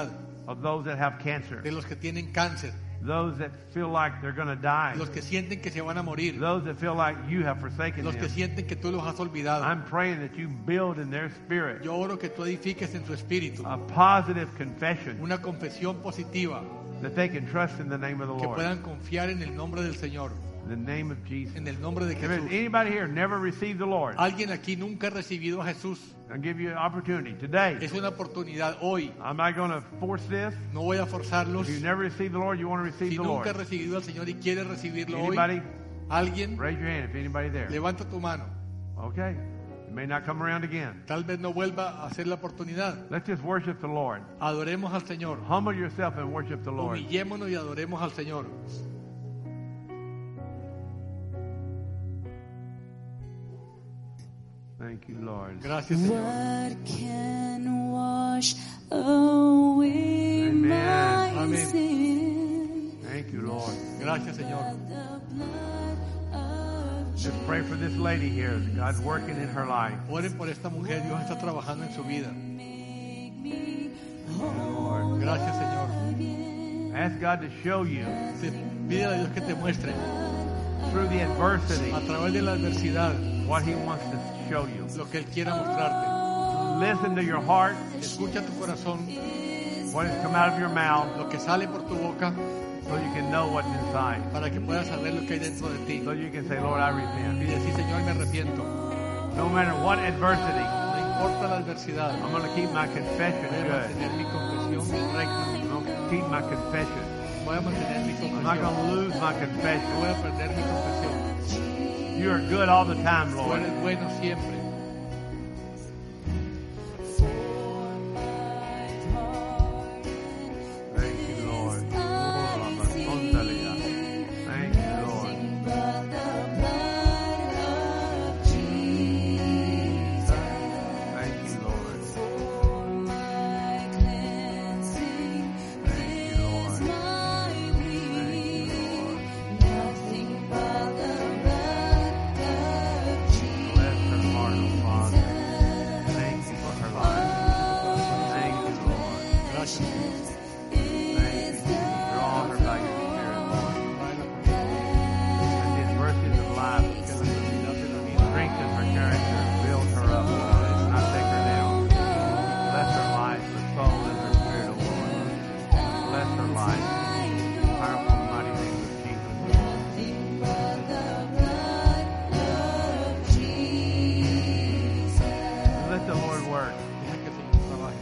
of those that have cancer, de los que tienen cáncer, those that feel like they're going to die, los que sienten que se van a morir, those that feel like you have forsaken los que them. sienten que tú los has olvidado. I'm praying that you build in their spirit Yo oro que tú edifiques en su espíritu a positive confession una confesión positiva, that they can trust in the name of the que Lord, puedan confiar en el nombre del Señor, in the name of Jesus. en el nombre de If there's Jesús. anybody here never received the Lord, Alguien aquí nunca ha recibido a Jesús. I'll give you an opportunity today. Es una oportunidad hoy. I'm not going to force this. No voy a forzarlos. If you never received the Lord, you want to receive Si the nunca has Lord. recibido al Señor y quieres recibirlo hoy, Anybody? alguien, Raise your hand if anybody there. levanta tu mano. Okay. It may not come around again. Tal vez no vuelva a ser la oportunidad. Let's just worship the Lord. Adoremos al Señor. Humble yourself and worship the Lord. Humillémonos y adoremos al Señor. Thank you, Lord. Gracias, Señor. What can wash away Amen. my Amén. sin? Thank you, Lord. Gracias, Señor. The blood of Just pray for this lady here. God's working in her life. Oren por esta mujer. Dios está trabajando en su vida. make me Lord. Gracias, Señor. Ask God to show you Pide a Dios que te muestre through the adversity a través de la adversidad what He wants to show you. lo que Él quiera mostrarte. Listen to your heart, Escucha tu corazón, what has come out of your mouth, lo que sale por tu boca, so you can know what's inside. para que puedas saber lo que hay dentro de ti. So you can say, Lord, I Y repent. decir, Señor, me arrepiento. No matter what adversity, No importa la adversidad. I'm going to keep my confession Voy a good. mantener mi confesión recta. I'm going to keep my confession. Voy a mantener mi I'm not going confesión. to lose my No confession. voy a perder mi confesión. You are good all the time, Tú Lord. eres bueno siempre. Thank you, Lord. Thank you, Lord. Thank you, Lord. Thank you, Lord. Thank you, Lord. Bless her heart, oh Father. Thank you for her life. Thank you, Lord. Gracias, Señor. Thank you. Draw her by your Spirit, Lord. And the adversities of life strengthen her character, build her up, Lord, not take her down. Bless her life, her soul, and her spirit, oh Lord. Bless her life. Powerful, mighty name of Jesus. Let the Lord work. Deja que el Señor trabaje.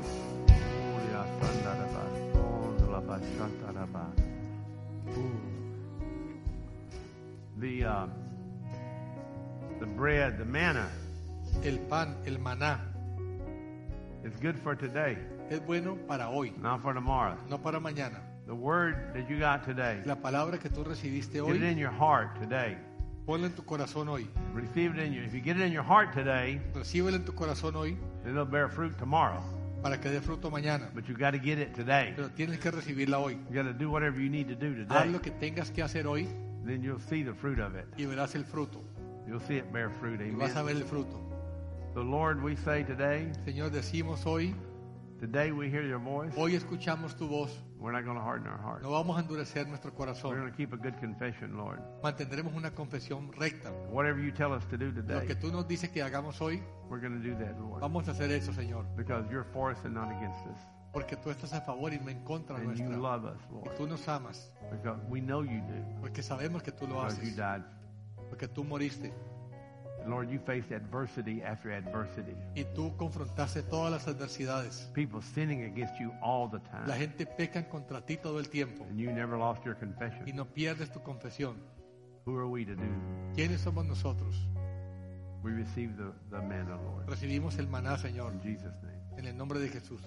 The bread, the manna, El pan, el maná, is good for today, es bueno para hoy, not for tomorrow. no para mañana. The word that you got today, La palabra que tú recibiste get it hoy, in your heart today. ponla en tu corazón hoy. Receive it in you. If you get it in your heart today, Recíbela en tu corazón hoy it'll bear fruit tomorrow. para que dé fruto mañana. But you got to get it today. Pero tienes que recibirla hoy. You got to do whatever you need to do Haz today. lo que tengas que hacer hoy Then you'll see the fruit of it. y verás el fruto. You'll see it bear fruit. Y vas a Amen. ver el fruto. So Lord, we say today, Señor, decimos hoy, today we hear your voice. hoy escuchamos tu voz. We're not going to harden our heart. No vamos a endurecer nuestro We're corazón. going to keep a good confession, Lord. Mantendremos una confesión recta. Whatever you tell us to do Lo today, que tú nos dices que hagamos hoy, we're going to do that, Lord. vamos a hacer eso, Señor. Because you're for us and not against us. Porque tú estás a favor y no en contra And you nuestra. love us, Y Lord. tú nos amas. Because we know you do. Porque sabemos que tú lo Because you haces. died. Porque tú moriste. And Lord, you faced adversity after adversity. Y tú confrontaste todas las adversidades. People sinning against you all the La time. gente peca contra ti todo el tiempo. And you never lost your Y confession. no pierdes tu confesión. Who are we to do? ¿Quiénes somos nosotros? We receive the manna, Lord. Recibimos el maná, Señor. In Jesus' name. En el nombre de Jesús.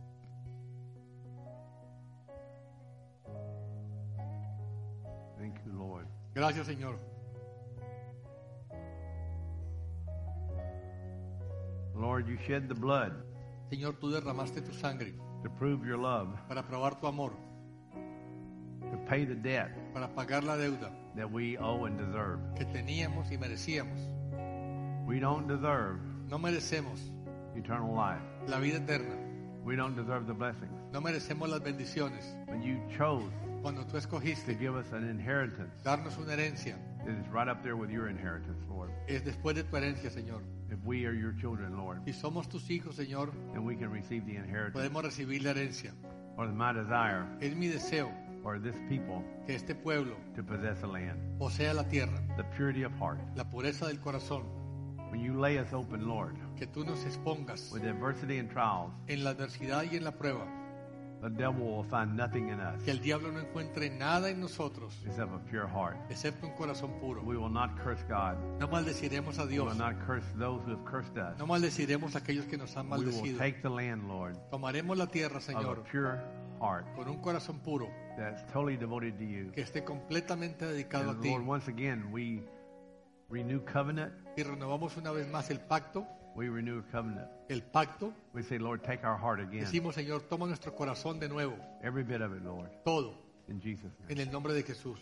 Thank you, Lord. Gracias, Señor. Lord, you shed the blood Señor, tú derramaste tu sangre to prove your love, para probar tu amor, to pay the debt para pagar la deuda that we owe and deserve. que teníamos y merecíamos. We don't deserve No merecemos eternal life. la vida eterna. We don't deserve the blessings. No merecemos las bendiciones. But you chose Cuando tú to escogiste give us an inheritance darnos una herencia, that is right up there with your inheritance, Lord. es después de tu herencia, Señor. If we are your children, Lord, Si somos tus hijos, Señor, then we can receive the inheritance. podemos recibir la herencia. Or my desire Es mi deseo for this people que este pueblo to possess a land. posea la tierra, The purity of heart. la pureza del corazón, When you lay us open, Lord, que tú nos expongas with adversity and trials, en la adversidad y en la prueba, the devil will find nothing in us que el diablo no encuentre nada en nosotros except a pure heart. excepto un corazón puro. We will not curse God. No maldeciremos a We will Dios, not curse those who have cursed us. no maldeciremos a aquellos que nos han We will maldecido. take the land, Lord, Tomaremos la tierra, of Señor, a pure heart con un corazón puro that's totally devoted to you. que esté completamente dedicado a And ti. Lord, once again, we renew covenant. Y renovamos una vez más el pacto, We renew covenant. el pacto. We say, Lord, take our heart again. Decimos, Señor, toma nuestro corazón de nuevo, Every bit of it, Lord, todo, in Jesus' name. en el nombre de Jesús.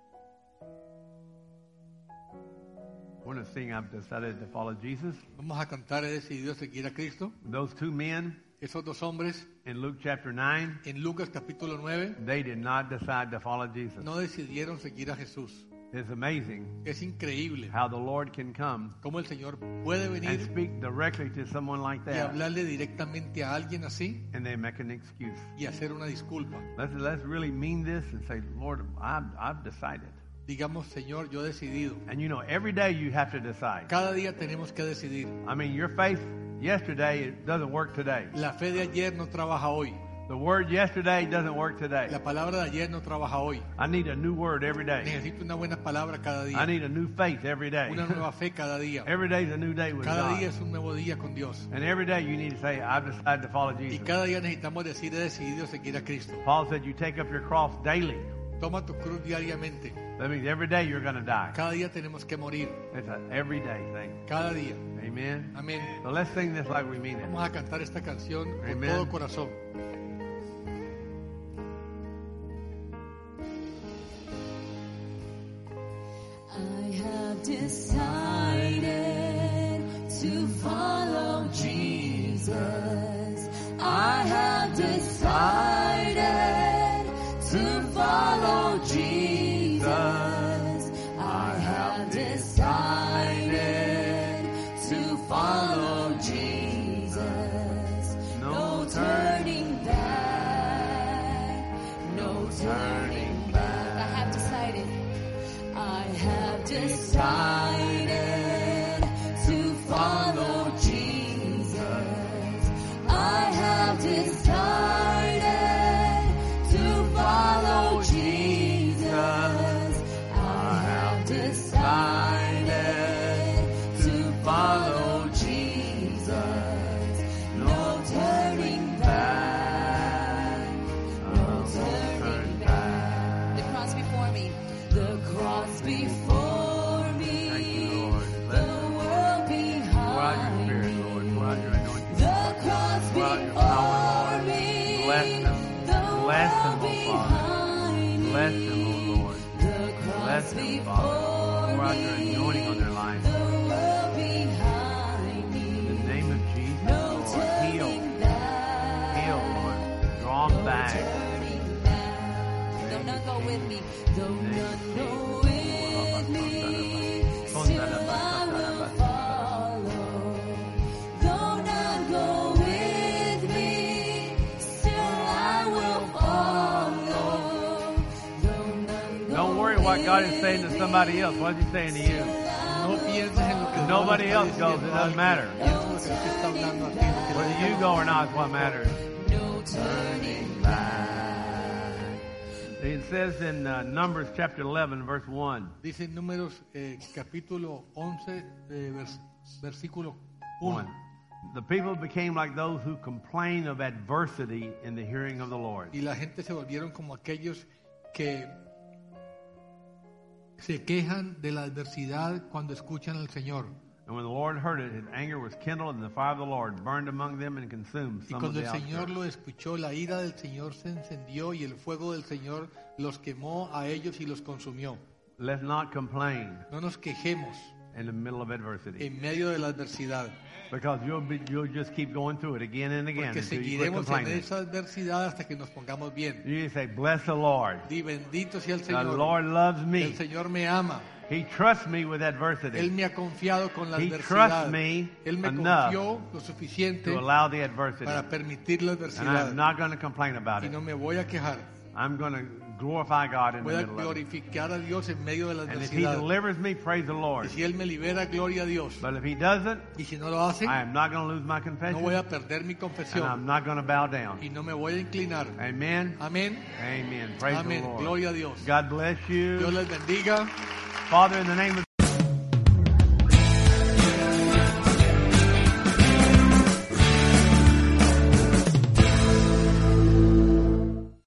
I want to sing, I've decided to follow Jesus. Vamos a cantar, he decidido seguir a Cristo. Those two men Esos dos hombres in Luke chapter 9, en Lucas capítulo 9 they did not decide to follow Jesus. no decidieron seguir a Jesús. It's amazing Es increíble how the Lord can come cómo el Señor puede and venir speak directly to someone like y that, hablarle directamente a alguien así and they make an excuse. y hacer una disculpa. Let's really mean this and say, Lord, I've decided. Digamos, Señor, yo he decidido. And you know, every day you have to decide. Cada día tenemos que decidir. I mean, your faith yesterday, it doesn't work today. La fe de ayer no trabaja hoy. The word yesterday doesn't work today. La palabra de ayer no trabaja hoy. I need a new word every day. Necesito una buena palabra cada I día. need a new faith every day. Una nueva fe cada día. Every day is a new day with Cada día God. es un nuevo día con Dios. And every day you need to say, I've decided to follow Y Jesus. cada día necesitamos decir, he decidido seguir a Cristo. Paul said, you take up your cross daily. Toma tu cruz diariamente. That means every day you're going to die. Cada día tenemos que morir. It's an everyday thing. Cada día. Amen. Amén. So let's sing this like we mean it. Vamos a cantar esta canción con Amen. todo corazón. I have decided to follow Jesus. I have decided to follow Jesus. I have decided to follow Jesus. No turning back. No turning back. I have decided. I have decided to follow Jesus. I have decided to follow Jesus. I have decided to follow Jesus. No turning back. No turning back. The cross before me. The cross before me, Thank you, Lord. the world Pour out your behind spirit, me. Lord. Pour out your anointing. The cross Pour out your before power, Lord. me, Bless them. the Bless them, world oh Father. behind me. Bless them, oh Lord. The cross Bless them, Father. before Pour out your me, anointing on their lives. the world behind me. In the name of Jesus, No Lord. Heal. turning back. Heal, Lord. Draw them back. Turning back. Though none go with me, though none go with me, still I will follow. Though none go with me, still I will follow. Though none go Don't worry what God is saying to somebody else. What is He saying to you? No pienses en lo que Dios Nobody está else diciendo goes. It a doesn't alguien. matter. Piensa lo que Dios está hablando a ti, lo que Whether you go or not is what matters. no turning back. It says in Numbers chapter 11, verse 1. Dice en Números capítulo 11, versículo 1. The people became like those who complain of adversity in the hearing of the Lord. Y la gente se volvieron como aquellos que se quejan de la adversidad cuando escuchan al Señor. And when the Lord heard it, his anger was kindled, and the fire of the Lord burned among them and consumed Y some of cuando the el Señor outskirts. lo escuchó, la ira del Señor se encendió y el fuego del Señor los quemó a ellos y los consumió. Let's not complain. No nos quejemos. in the middle of adversity. en medio de la adversidad. Because you'll just keep going through it again and again Porque until you quit seguiremos en complaining. esa adversidad hasta que nos pongamos bien. You say, bless the Lord. Di bendito sea el The Señor. Lord loves El me. Señor me ama. He trusts me with Él adversity me ha confiado con la He adversidad. trusts me Él me enough confió lo suficiente to allow the adversity. para permitir la And I'm adversidad. not going to complain about Y it. no me voy a quejar. I'm going to glorify God in the Voy a middle of it. glorificar a Dios en medio de la And if He adversidad. delivers me, praise the Y Lord. si Él me libera, gloria a Dios. But if He doesn't, Y si no lo hace, I am not going to lose my no confession, voy a perder mi and confesión. I'm not going to bow down. Y no me voy a inclinar. Amen. Amén. Amen. Praise Amén. the Lord. Gloria a Dios. God bless Dios you. les bendiga. Father, in the name of